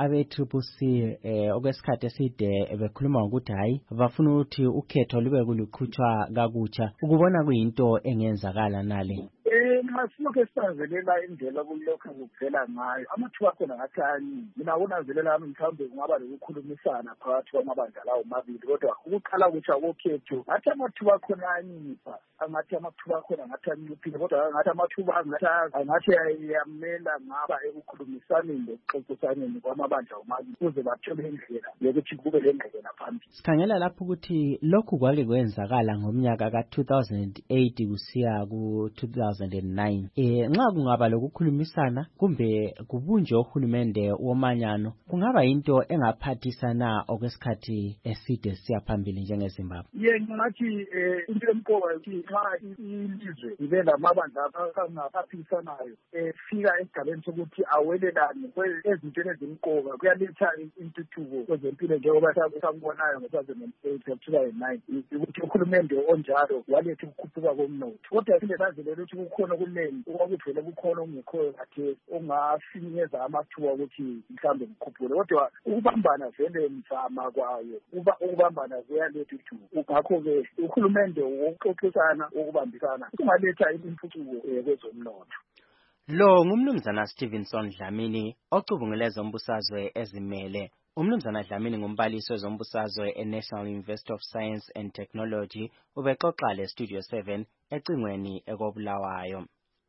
abe-CCC okwesikhathi eside bekhuluma ngokuthi hayi bafuna ukuthi ukhetho lube kulukhutshwa kakutsha. Ukubona kuyinto engenzakala nale. Masilokhu sisanzelela indlela kulokho kuvela ngayo. Amathuba akhona ngathi ayaningi. Mina kunanzelela ami mhlawumbe kungaba lokukhulumisana phakathi kwamabandla lawo mabili. Kodwa ukuqala kutsha kokhetho ngathi amathuba akhona ayaningi. Angathi amathuba akhona ngathi anciphile. Kodwa ngathi amathuba angathi ayamela ngaba ekukhulumisaneni lokuxoxisaneni kwamabandla omabili ukuze bathole indlela yokuthi kube lengqubela phambili. Sikhangela lapho ukuthi lokhu kwake kwenzakala ngomnyaka ka-2008 kusiya ku-2009. Nxa kungaba lokukhulumisana kumbe kubunje uhulumende womanyano kungaba into engaphathisana okwesikhathi eside siya phambili njengeZimbabwe. Ngathi into emqoka ukuthi nxa ilizwe libe lamabandla angaphathisanayo fika esigabeni sokuthi awelelane ezintweni ezimqoka kuyaletha intuthuko kwezempilo njengoba sakubonayo ngo-2008 ukuthi uhulumende onjalo waletha ukukhuphuka komnotho. Kodwa phinde nanzelela ukuthi kukhona okunengi okwakuvele kukhona okungekhoyo khathesi ongafinyeza amathuba ukuthi mhlawumbe kukhuphule. Kodwa ukubambana vele mzama kwayo ukubambana kuyaletha ithuba. Ngakho-ke uhulumende wokuxoxisana ukubambisana kungaletha impucuko kwezomnotho. Lo ngumnumzana Stevenson Dlamini ocubungule ezombusazwe ezimele. Umnumzana Dlamini ngumbalisi wezombusazwe eNational University of Science and Technology ubexoxa leStudio 7 ecingweni ekobulawayo.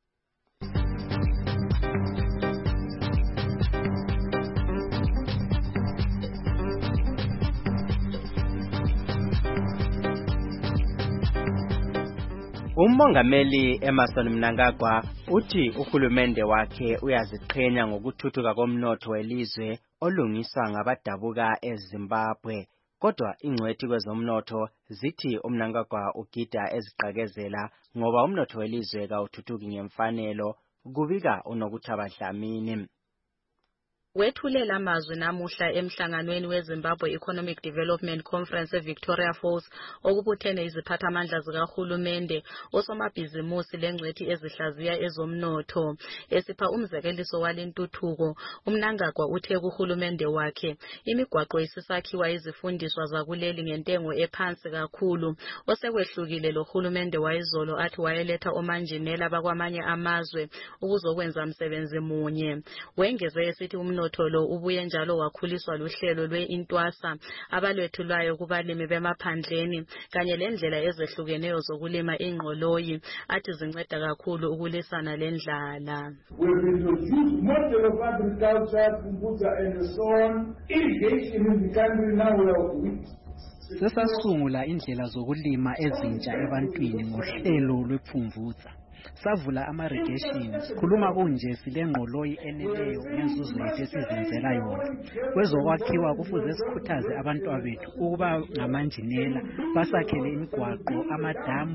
Umongameli Emmerson Mnangagwa uthi uhulumende wakhe uyaziqhenya ngokuthuthuka komnotho welizwe olungiswa ngabadabuka eZimbabwe. Kodwa ingcwethi kwezomnotho zithi uMnangagwa ugida eziqakezela ngoba umnotho welizwe kawuthuthuki ngemfanelo, kubika uNokuthaba Dlamini. Wethulela amazwi namuhla emhlanganweni weZimbabwe Economic Development Conference eVictoria Falls okubuthene iziphathamandla zikahulumende, osomabhizimusi lengcwethi ezihlaziya ezomnotho. Esipha umzekeliso walentuthuko, uMnangagwa uthe kuhulumende wakhe imigwaqo isisakhiwa izifundiswa zakuleli ngentengo ephansi kakhulu. Osekwehlukile lo hulumende wayizolo athi wayeletha omanjinela bakwamanye amazwe ukuzokwenza umsebenzi munye. Wengeze esithi umnotho lo ubuye njalo wakhuliswa luhlelo lwe-Intwasa abalwethulayo kubalimi bemaphandleni kanye lendlela ezehlukeneyo zokulima ingqoloyi athi zinceda kakhulu ukulwisana lendlala. We've introduced model of agriculture, Kumbuza and so on. Irrigation in the country now we have wheat. Sesasungula indlela zokulima ezintsha ebantwini ngohlelo lwePfumvuza. Savula ama-irrigation, sikhuluma kunje silengqoloyi eneleyo ngenzuzo yethu esizenzela yona. Kwezokwakhiwa kufuze sikhuthaze abantwana bethu ukuba ngamanjinela, basakhele imigwaqo, amadamu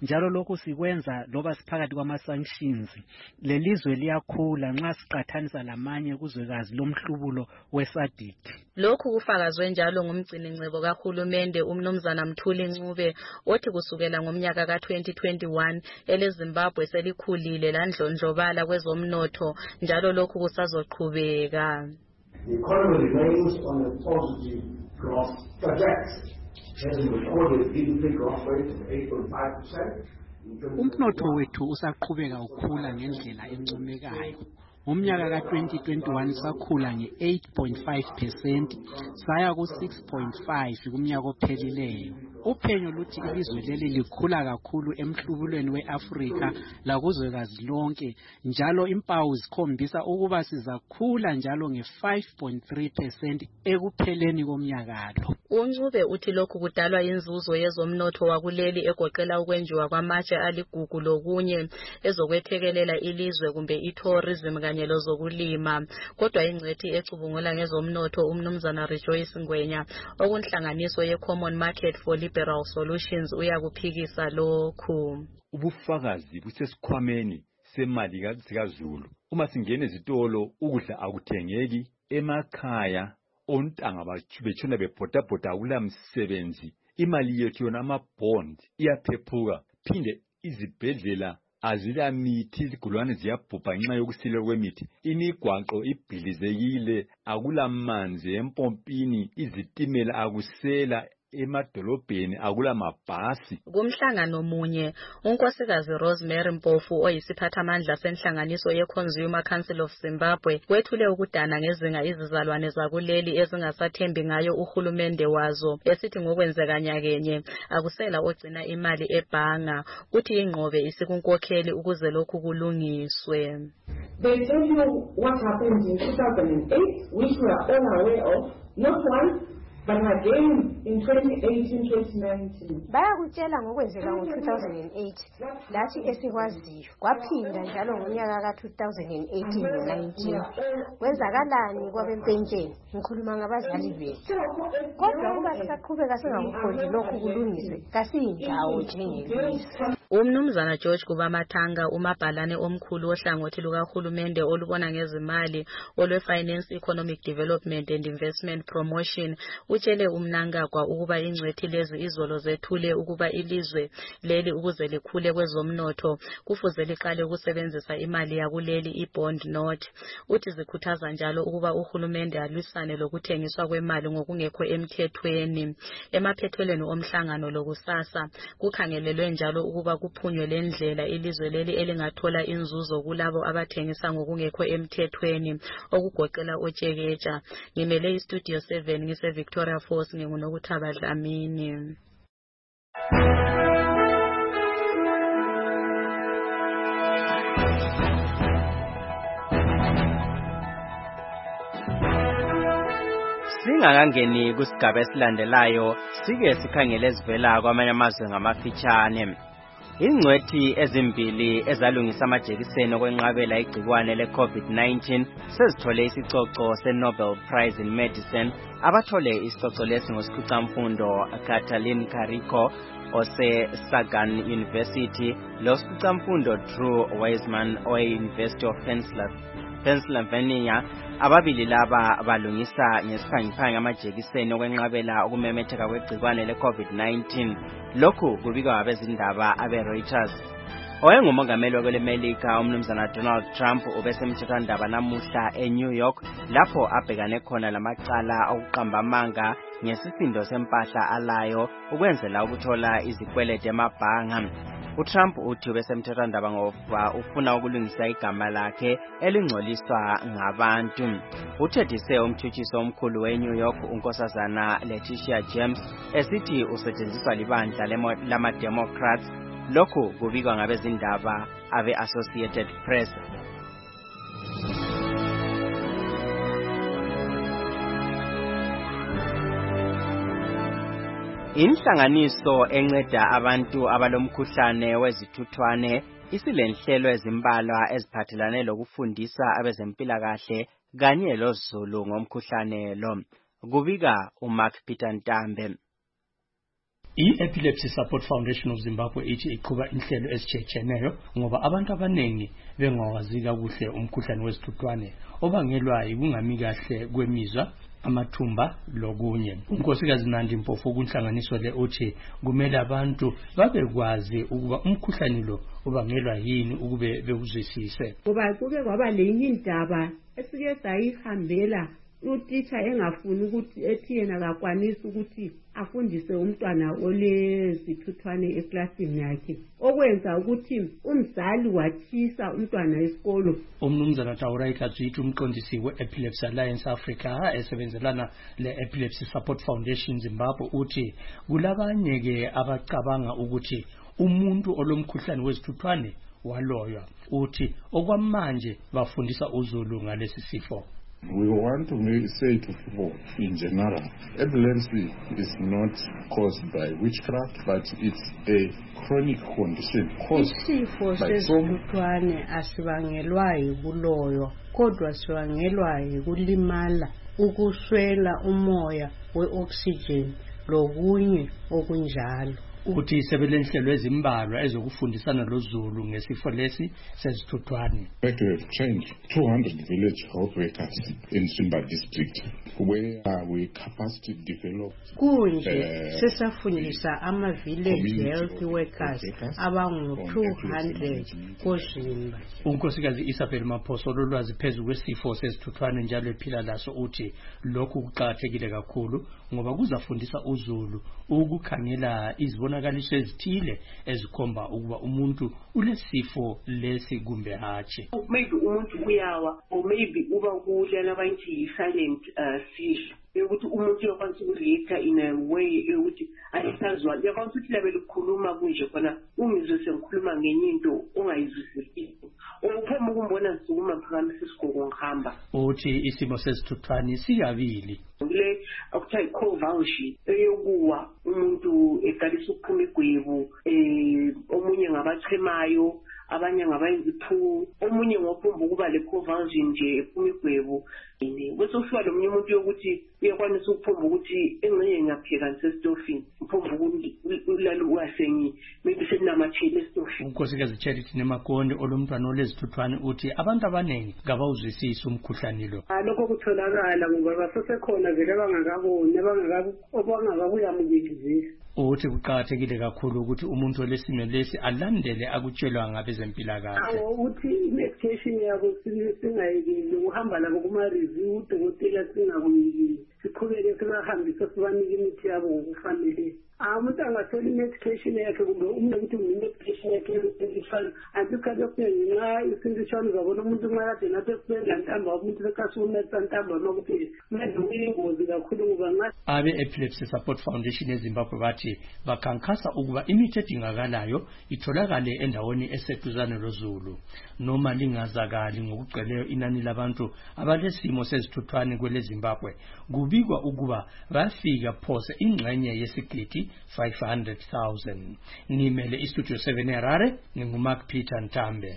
njalo lokhu sikwenza loba siphakathi kwama-sanctions. Lelizwe liyakhula nxa siqathanisa lamanye kuzwekazi lomhlubulo we-SADC. Lokhu kufakazwe njalo ngumgcinincebo kahulumende umnumzana Mthuli Ncube othi kusukela ngomnyaka ka-2021 eleZimbabwe selikhulile landlondlobala kwezomnotho njalo lokhu kusazoqhubeka. The economy remains on a positive growth trajectory. Has a recorded GDP growth rate of 8.5%. Umnotho wethu usaqhubeka ukhula ngendlela encomekayo. Ngomnyaka ka-2021 sakhula nge-8.5% saya ku-6.5 kumnyaka ophelileyo. Uphenyo luthi ilizwe leli likhula kakhulu emhlubulweni we-Afrika lakuzwekazi lonke njalo impawu zikhombisa ukuba sizakhula njalo nge-5.3% ekupheleni komnyaka lo. UNcube uthi lokhu kudalwa inzuzo yezomnotho wakuleli egoqela ukwenziwa kwamatshe aligugu lokunye ezokwethekelela ilizwe kumbe i-tourism kanye lozokulima. Kodwa ingcwethi ecubungula ngezomnotho umnumzana Rejoice Ngwenya okunhlanganiso ye-Common Market for Liberal Solutions uyakuphikisa lokhu. Ubufakazi busesikhwameni semali kaZulu. Uma singena ezitolo ukudla akuthengeki, emakhaya ontanga betshona bebhodabhoda akulamsebenzi. Imali yethu yona ama-bond iyaphephuka, phinde izibhedlela azilamithi, izigulwane ziyabhubha ngenxa yokusilela kwemithi. Imigwaqo ibhilizekile, akulamanzi empompini, izitimela akusela, emadolobheni akulamabhasi. Kumhlangano munye unkosikazi Rosemary Mpofu oyisiphathamandla senhlanganiso ye-Consumer Council of Zimbabwe wethule ukudana ngezinga izizalwane zakuleli ezingasathembi ngayo uhulumende wazo esithi ngokwenzeka nyakenye akusela ogcina imali ebhanga uthi ingqobe isikunkokheli ukuze lokhu kulungiswe. They tell you what happened in 2008 which we are all aware of, not one but again in 2018-2019. Bayakutshela ngokwenzeka ngo-2008 lathi esikwaziyo kwaphinda njalo ngonyaka ka-2018-19. Kwenzakalani kwabempentsheni? Ngikhuluma ngabazali bethu. Kodwa kuba sisaqhubeka singakuqondi lokhu kulungiswe kasiyindawo njengelizwe. Umnumzana George Kubamathanga umabhalane omkhulu ohlangothi lukahulumende olubona ngezimali olwe-Finance Economic Development and Investment Promotion utshele uMnangagwa ukuba ingcwethi lezi izolo zethule ukuba ilizwe leli ukuze likhule kwezomnotho kufuze liqale ukusebenzisa imali yakuleli i-bond note. Uthi zikhuthaza njalo ukuba uhulumende alwisane lokuthengiswa kwemali ngokungekho emthethweni. Emaphethelweni omhlangano lokusasa kukhangelelwe njalo ukuba kuphunywe lendlela ilizwe leli elingathola inzuzo kulabo abathengisa ngokungekho emthethweni okugoqela otshekeja. Ngimele iStudio 7 ngise Victoria Falls nginguNokuthaba Dlamini. Singakangeni kusigaba esilandelayo sike sikhangele ezivela kwamanye amazwe ngamafitshane. Ingcwethi ezimbili ezalungisa amajekiseni okwenqabela igcikwane le-COVID-19 sezithole isicoco se-Nobel Prize in Medicine. Abathole isicoco lesi ngosikhwicamfundo Katalin Kariko ose-Sagan University losikhwicamfundo Drew Weissman owe-University of Pennsylvania. Ababili laba balungisa ngesiphangiphangi amajekiseni okwenqabela ukumemetheka kwegcikwane le-COVID-19. Lokhu kubikwa abezindaba abe-Reuters. Oyengumongameli welemelika umnumzana Donald Trump ubesemthethwandaba namuhla eNew York lapho abhekane khona lamacala okuqamba amanga ngesisindo sempahla alayo ukwenzela ukuthola izikwelede emabhanga. uTrump uthi ubesemthethwandaba ngoba ufuna ukulungisa igama lakhe elingcoliswa ngabantu. Uthethise umthutshiso omkhulu weNew York unkosazana Letitia James esithi usetshenziswa libandla lama-Democrats. Lokhu kubikwa ngabezindaba abe-Associated Press. Inhlanganiso enceda abantu abalomkhuhlane wezithuthwane isilenhlelo ezimbalwa eziphathelane lokufundisa abezempilakahle kanye lozulu ngomkhuhlane lo. Kubika uMark Peter Ntambe. I-Epilepsy Support Foundation of Zimbabwe ithi iqhuba inhlelo ezitshiyeneyo ngoba abantu abaningi bengawazi kakuhle umkhuhlane wesithuthwane obangelwa yikungami kahle kwemizwa, amathumba lokunye. Unkosikazi Nandi Mpofu kunhlanganiso le uthi kumele abantu babekwazi ukuba umkhuhlane lo ubangelwa yini ukube bewuzwisise. Kuba kuke kwaba lenye indaba esike sayihambela utitsha engafuni ukuthi ethi yena akakwanisi ukuthi afundise umntwana olezithuthwane eklasini yakhe, okwenza ukuthi umzali wathisa umntwana esikolo. Umnumzana Taurai Katswithi umqondisi we-Epilepsy Alliance Africa esebenzelana le-Epilepsy Support Foundation Zimbabwe uthi kulabanye-ke abacabanga ukuthi umuntu olomkhuhlane wezithuthwane waloywa. Uthi okwamanje bafundisa uZulu ngalesi sifo. We want to say to people in general, epilepsy is not caused by witchcraft, but it's a chronic condition caused isifo sesithuthwane asibangelwa yikuloywa, kodwa sibangelwa yikulimala, ukuswela umoya we-oxygen lokunye okunjalo. Uthi sebelenhlelo ezimbalwa ezokufundisana loZulu ngesifo lesi sesithuthwane. We have trained 200 village health workers in Simba district where we capacity develop. Kunje sesafundisa ama-village health workers abangu-200 koZimba. Unkosikazi Isabel Maphoso ololwazi phezu kwesifo sesithuthwane njalo ephila laso uthi lokhu kuqakathekile kakhulu ngoba kuzafundisa uZulu ukukhangela izibonakaliso ezithile ezikhomba ukuba umuntu ulesifo lesi kumbe hatshi. Maybe umuntu uyawa or maybe uba kudla nabantu silent seizure. Ukuthi umuntu uyakwanisa ukuriyekta in a way ukuthi ayisazwa. Uyakwanisa ukuthi labe likhuluma kunje khona ungizwe sengikhuluma ngenye into ongayizwisisi. Uphuma ukumbona sukuma phakathi sesigogo ngihamba. Uthi isimo sesithuthwane siyabili. Le okuthiwa i-convulsion eyokuwa umuntu eqalisa ukuphuma igwebu, omunye ngabachemayo, abanye ngabayiziphu, omunye ngophumba ukuba le convulsion nje ephuma igwebu. Bese ufika lo munye umuntu yokuthi uyakwanisa ukuphumba ukuthi engcenye ngapheka ngisestofini, uphumba ukuthi ulala uwasengi maybe senamathele estofini. Unkosikazi Charity Nemakonde olomntwana olezithuthwane uthi abantu abaningi ngabawuzwisisa umkhuhlane lo. Lokho kutholakala ngoba basesekhona vele abangakaboni abangakabuyamukelizisa. Uthi kuqakathekile kakhulu ukuthi umuntu olesimo lesi alandele akutshelwa ngabezempilakahle. Uthi i-medication yabo singayekeli uhamba labo kuma-review udokotela singakuyekeli siqhubeke sibahambise sibanike imithi yabo ngokufanele. Umuntu angathola i-medication yakhe kumbe umuntu ukuthi i-medication yakhe efana antisikhathi okuningi nxa isindishwane uzabona umuntu nxa kade nathi esibhedlela ntamba umuntu bekasukumesa ntamba nokuthi manje kuyingozi kakhulu ngoba nxa abe-Epilepsy Support Foundation eZimbabwe bathi bakhankasa ukuba imithi edingakalayo itholakale endaweni eseduzane loZulu noma lingazakali ngokugcweleyo inani labantu abalesimo sezithuthwane kwele Zimbabwe kubikwa ukuba bafika phose ingxenye yesigidi 500,000. Ngimele istudio 7 eHarare nginguMark Peter Ntambe.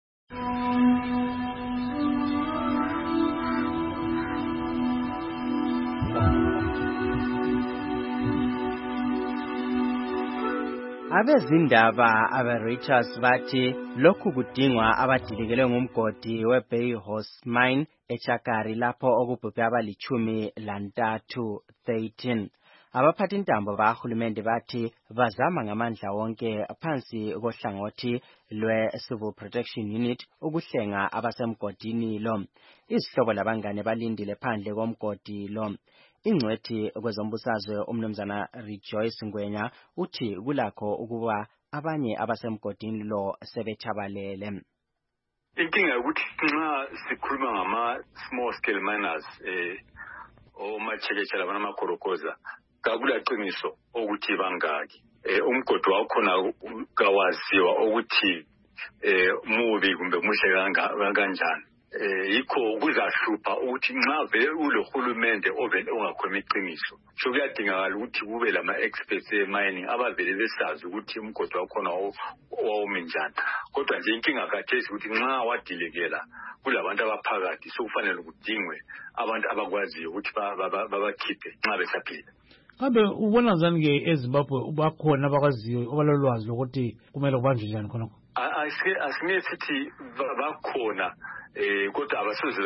Abezindaba abe-Reuters bathi lokhu kudingwa abadilikele ngumgodi we-Bay Horse Mine eChakari lapho okubhubhe abalichumi lantathu 13. Abaphathi intambo bahulumende bathi bazama ngamandla wonke phansi kohlangothi lwe-Civil Protection Unit ukuhlenga abasemgodini lo. Izihlobo labangane balindile phandle komgodi lo. Ingcwethi kwezombusazwe umnumzana Rejoice Ngwenya uthi kulakho ukuba abanye abasemgodini lo sebechabalele. Inkinga ukuthi nxa sikhuluma ngama small scale miners omachekechela abana makorokoza kakulaqiniso ukuthi bangaki. Umgodi wakhona kawaziwa ukuthi mubi kumbe muhle kanjani. Yikho kuzahlupha ukuthi nxa vele ulohulumende ovele ongakhuluma iqiniso so kuyadingakala ukuthi kube lama-experts e-mining abavele besazi ukuthi umgodi wakhona wawume njani. Kodwa nje inkinga khathesi ukuthi nxa wadilekela kulabantu abaphakathi sokufanele kudingwe abantu abakwaziyo ukuthi babakhiphe nxa besaphila. kambe ubona njani-ke eZimbabwe bakhona abakwaziyo abalolwazi lokuthi kumele kubanjwe njani khonokho? Asingeke sithi bakhona kodwa abasoze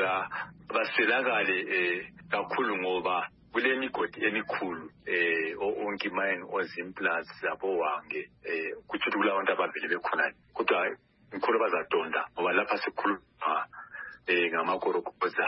baselakale kakhulu ngoba kule migodi emikhulu onke imayini oZimplats zabowange kuthi ukuthi kula bantu abavele bekhona kodwa inkolo bazadonda ngoba lapha sikhuluma ngamakorokoza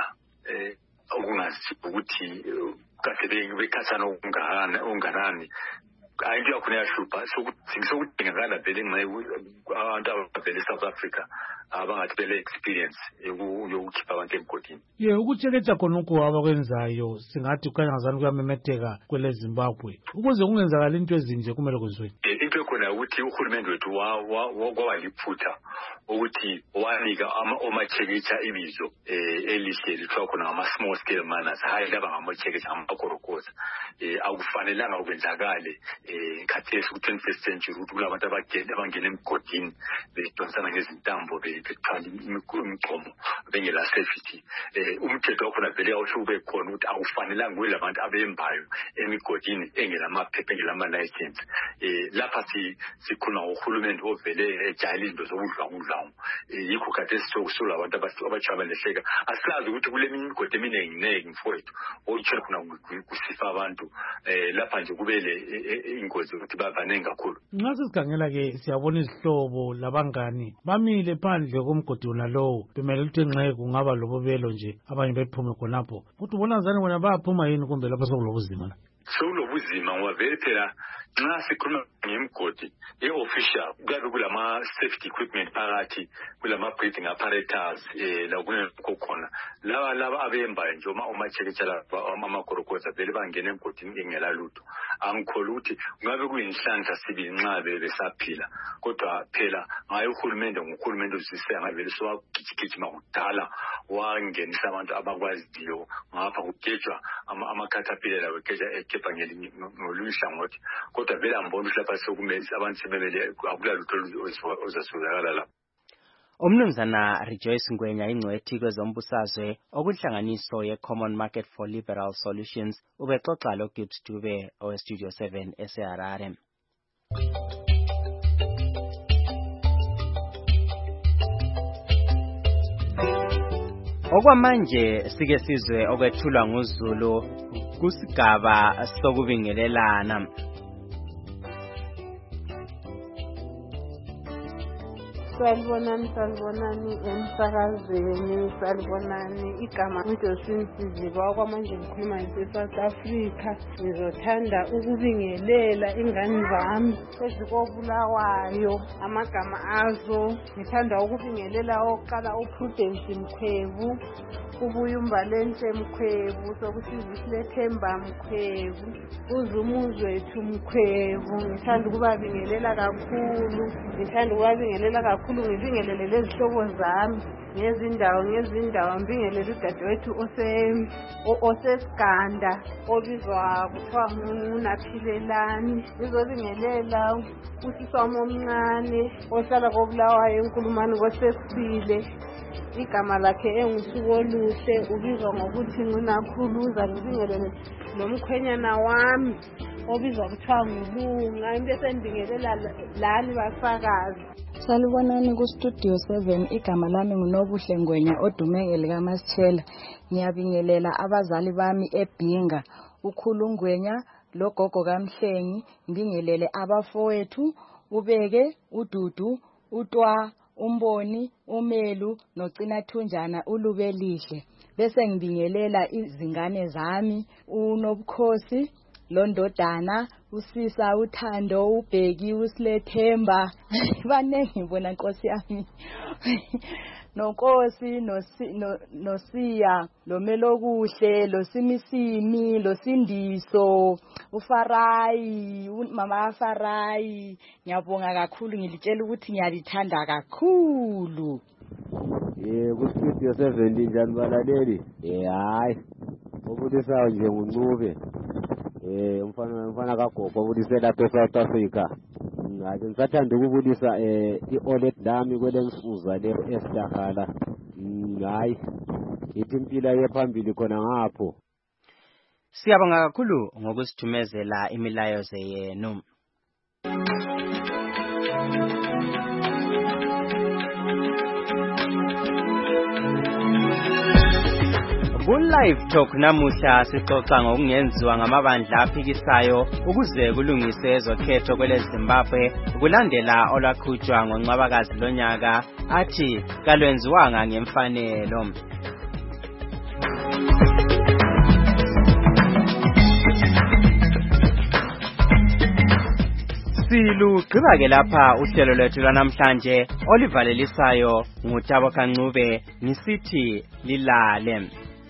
okungazi ukuthi kahle bekhathana okunganani ayinto yakhona yahlupha sokudingakala vele ngenxa abantu abavele eSouth Africa abangathi bele experience yokukhipha abantu emgodini. Ukutsheketsha khonokho abakwenzayo singathi kukanyangazani kuyamemetheka kwele Zimbabwe ukuze kungenzakala into ezinje kumele kwenziwe. Into ekhona ukuthi uhulumende wethu kwaba liphutha ukuthi wanika omatsheketsha ibizo elihle lithiwa khona ngama-small scale miners hayi laba ngamatsheketsha amakorokoza. Akufanelanga ukwenzakale khathesi ku-21st century ukuthi kulabantu abangena emgodini bedonsana ngezintambo bethwala imigcomo bengela safety. Umthetho wakhona vele yawusho ube khona ukuthi akufanelanga kube labantu abembayo emigodini engelamaphepha engelama-license. Lapha sikhuluma ngohulumende ovele ejayele izinto zokudlwangudlwangu. Yikho khathesi sokusula abantu abatshabalehleka. Asazi ukuthi kule migodi eminingi mfowethu oyitshela khona kusifa abantu lapha nje kubele ingozi ukuthi bavanenge kakhulu. Nxa sesikhangela-ke siyabona izihlobo labangani bamile phandle komgodi wona lowo bemele ukuthi nxa kungaba lobubelo nje abanye bephume khonapho. Ukuthi ubona zani wena bayaphuma yini kumbe lapha sokulobuzima la? Sokulobuzima ngoba vele phela nxa sikhuluma ngemgodi official kuyabe kulama-safety equipment phakathi kulama-breathing apparatus lakunekho khona laba abembayo nje omatsheketsha laba amakorokoza vele bangena emgodini engela lutho. Angikholwa ukuthi kungabe kuyinhlanhla sibili nxa besaphila kodwa phela ngayo uhulumende nguhulumende uzisea ngavele sowagijigijima kudala wangenisa abantu abakwaziyo ngapha kugejwa amakhatapila wegejwa ekhepha ngolunye hlangothi kodwa vele ambona ukuthi lapha sokumele abantu sebemele akula lutho ozasuzakala lapha. Umnumzana Rejoice Ngwenya ingcwethi kwezombusazwe okuhlanganiso ye-Common Market for Liberal Solutions ubexoxa loGibbs Dube oweStudio 7 eseHarare. Okwamanje sike sizwe okwethulwa nguZulu kusigaba sokubingelelana. Salibonani emsakazweni, salibonani igama uJosephine Siziba okwamanje ngikhuluma nge-South Africa. Ngizothanda ukubingelela ingane zami ezikobulawayo amagama azo. Ngithanda ukubingelela oqala uPrudence Mkhwebu, ubuye uMbalenhle Mkhwebu, sokusizisilethemba Mkhwebu, uZumuzwethu Mkhwebu. Ngithanda ukubabingelela kakhulu. Ngibingelele lezihlobo zami ngezindawo ngibingelele udadewethu osesiganda obizwa kuthiwa nguNaphilelani. Ngizobingelela usisi wami omncane ohlala kobulawayo enkulumani kosesibile igama lakhe enguSukoluhle ubizwa ngokuthi nguNakhuluza. Ngibingelele nomkhwenyana wami obizwa kuthiwa nguLunga. Into esendibingelela lani basakazi. Salibonani kuStudio 7 igama lami nguNobuhle Ngwenya odumeke likaMasithela. Ngiyabingelela abazali bami eBhinga ukhulu Ngwenya logogo kaMhlengi. Ngibingelele abafowethu uBeke, uDudu, uTwa, uMboni, uMelu noCinathunjana uLubelihle. Bese ngibingelela izingane zami uNobukhosi Londodana, uSisa, uThando, uBheki, uSilethemba. Banengi ngibona Nkosi yami. noNkosi noSiya, loMelokuhle, loSimisimi, loSindiso, uFarayi, umama kaFarayi. Ngiyabonga kakhulu ngilitshela ukuthi ngiyalithanda kakhulu. Kustudio 7 njani balaleli? Hayi. Ubudisa nje nguNcube. Umfana kagogo obudisela lapha eSouth Africa. Ngathi ngisathanda ukubudisa iOlet lami kwelemfuza le eStahala. Hayi. Ithi impilo yephambili khona ngapho. Siyabonga kakhulu ngokusithumezela imilayozo yenu. Ku-Live Talk namuhla sixoxa ngokungenziwa ngamabandla aphikisayo ukuze kulungiswe ezokhetho kwele Zimbabwe kulandela olwakhutshwa ngoNcwabakazi lonyaka athi kalwenziwanga ngemfanelo. Silugqiba-ke lapha uhlelo lwethu lwanamhlanje olivalelisayo nguThabo Kancube ngisithi lilale.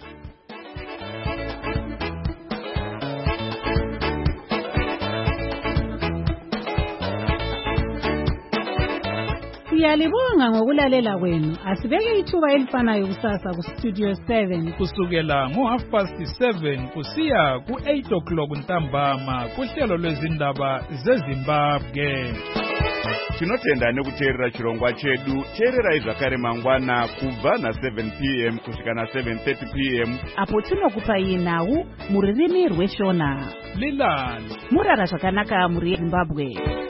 Siyalibonga ngokulalela kwenu. Asibeke ithuba elifanayo kusasa ku Studio 7 kusukela ngo7:30 kusiya ku8 ntambama kuhlelo lwezindaba zeZimbabwe. Tinotenda nekuteerera chirongwa chedu. Teerera zvakare mangwana kubva na7 p.m. kusvika na7:30 p.m. apo tinokupa nhau muririmi rweshona. Lilani murara zvakanaka muri Zimbabwe.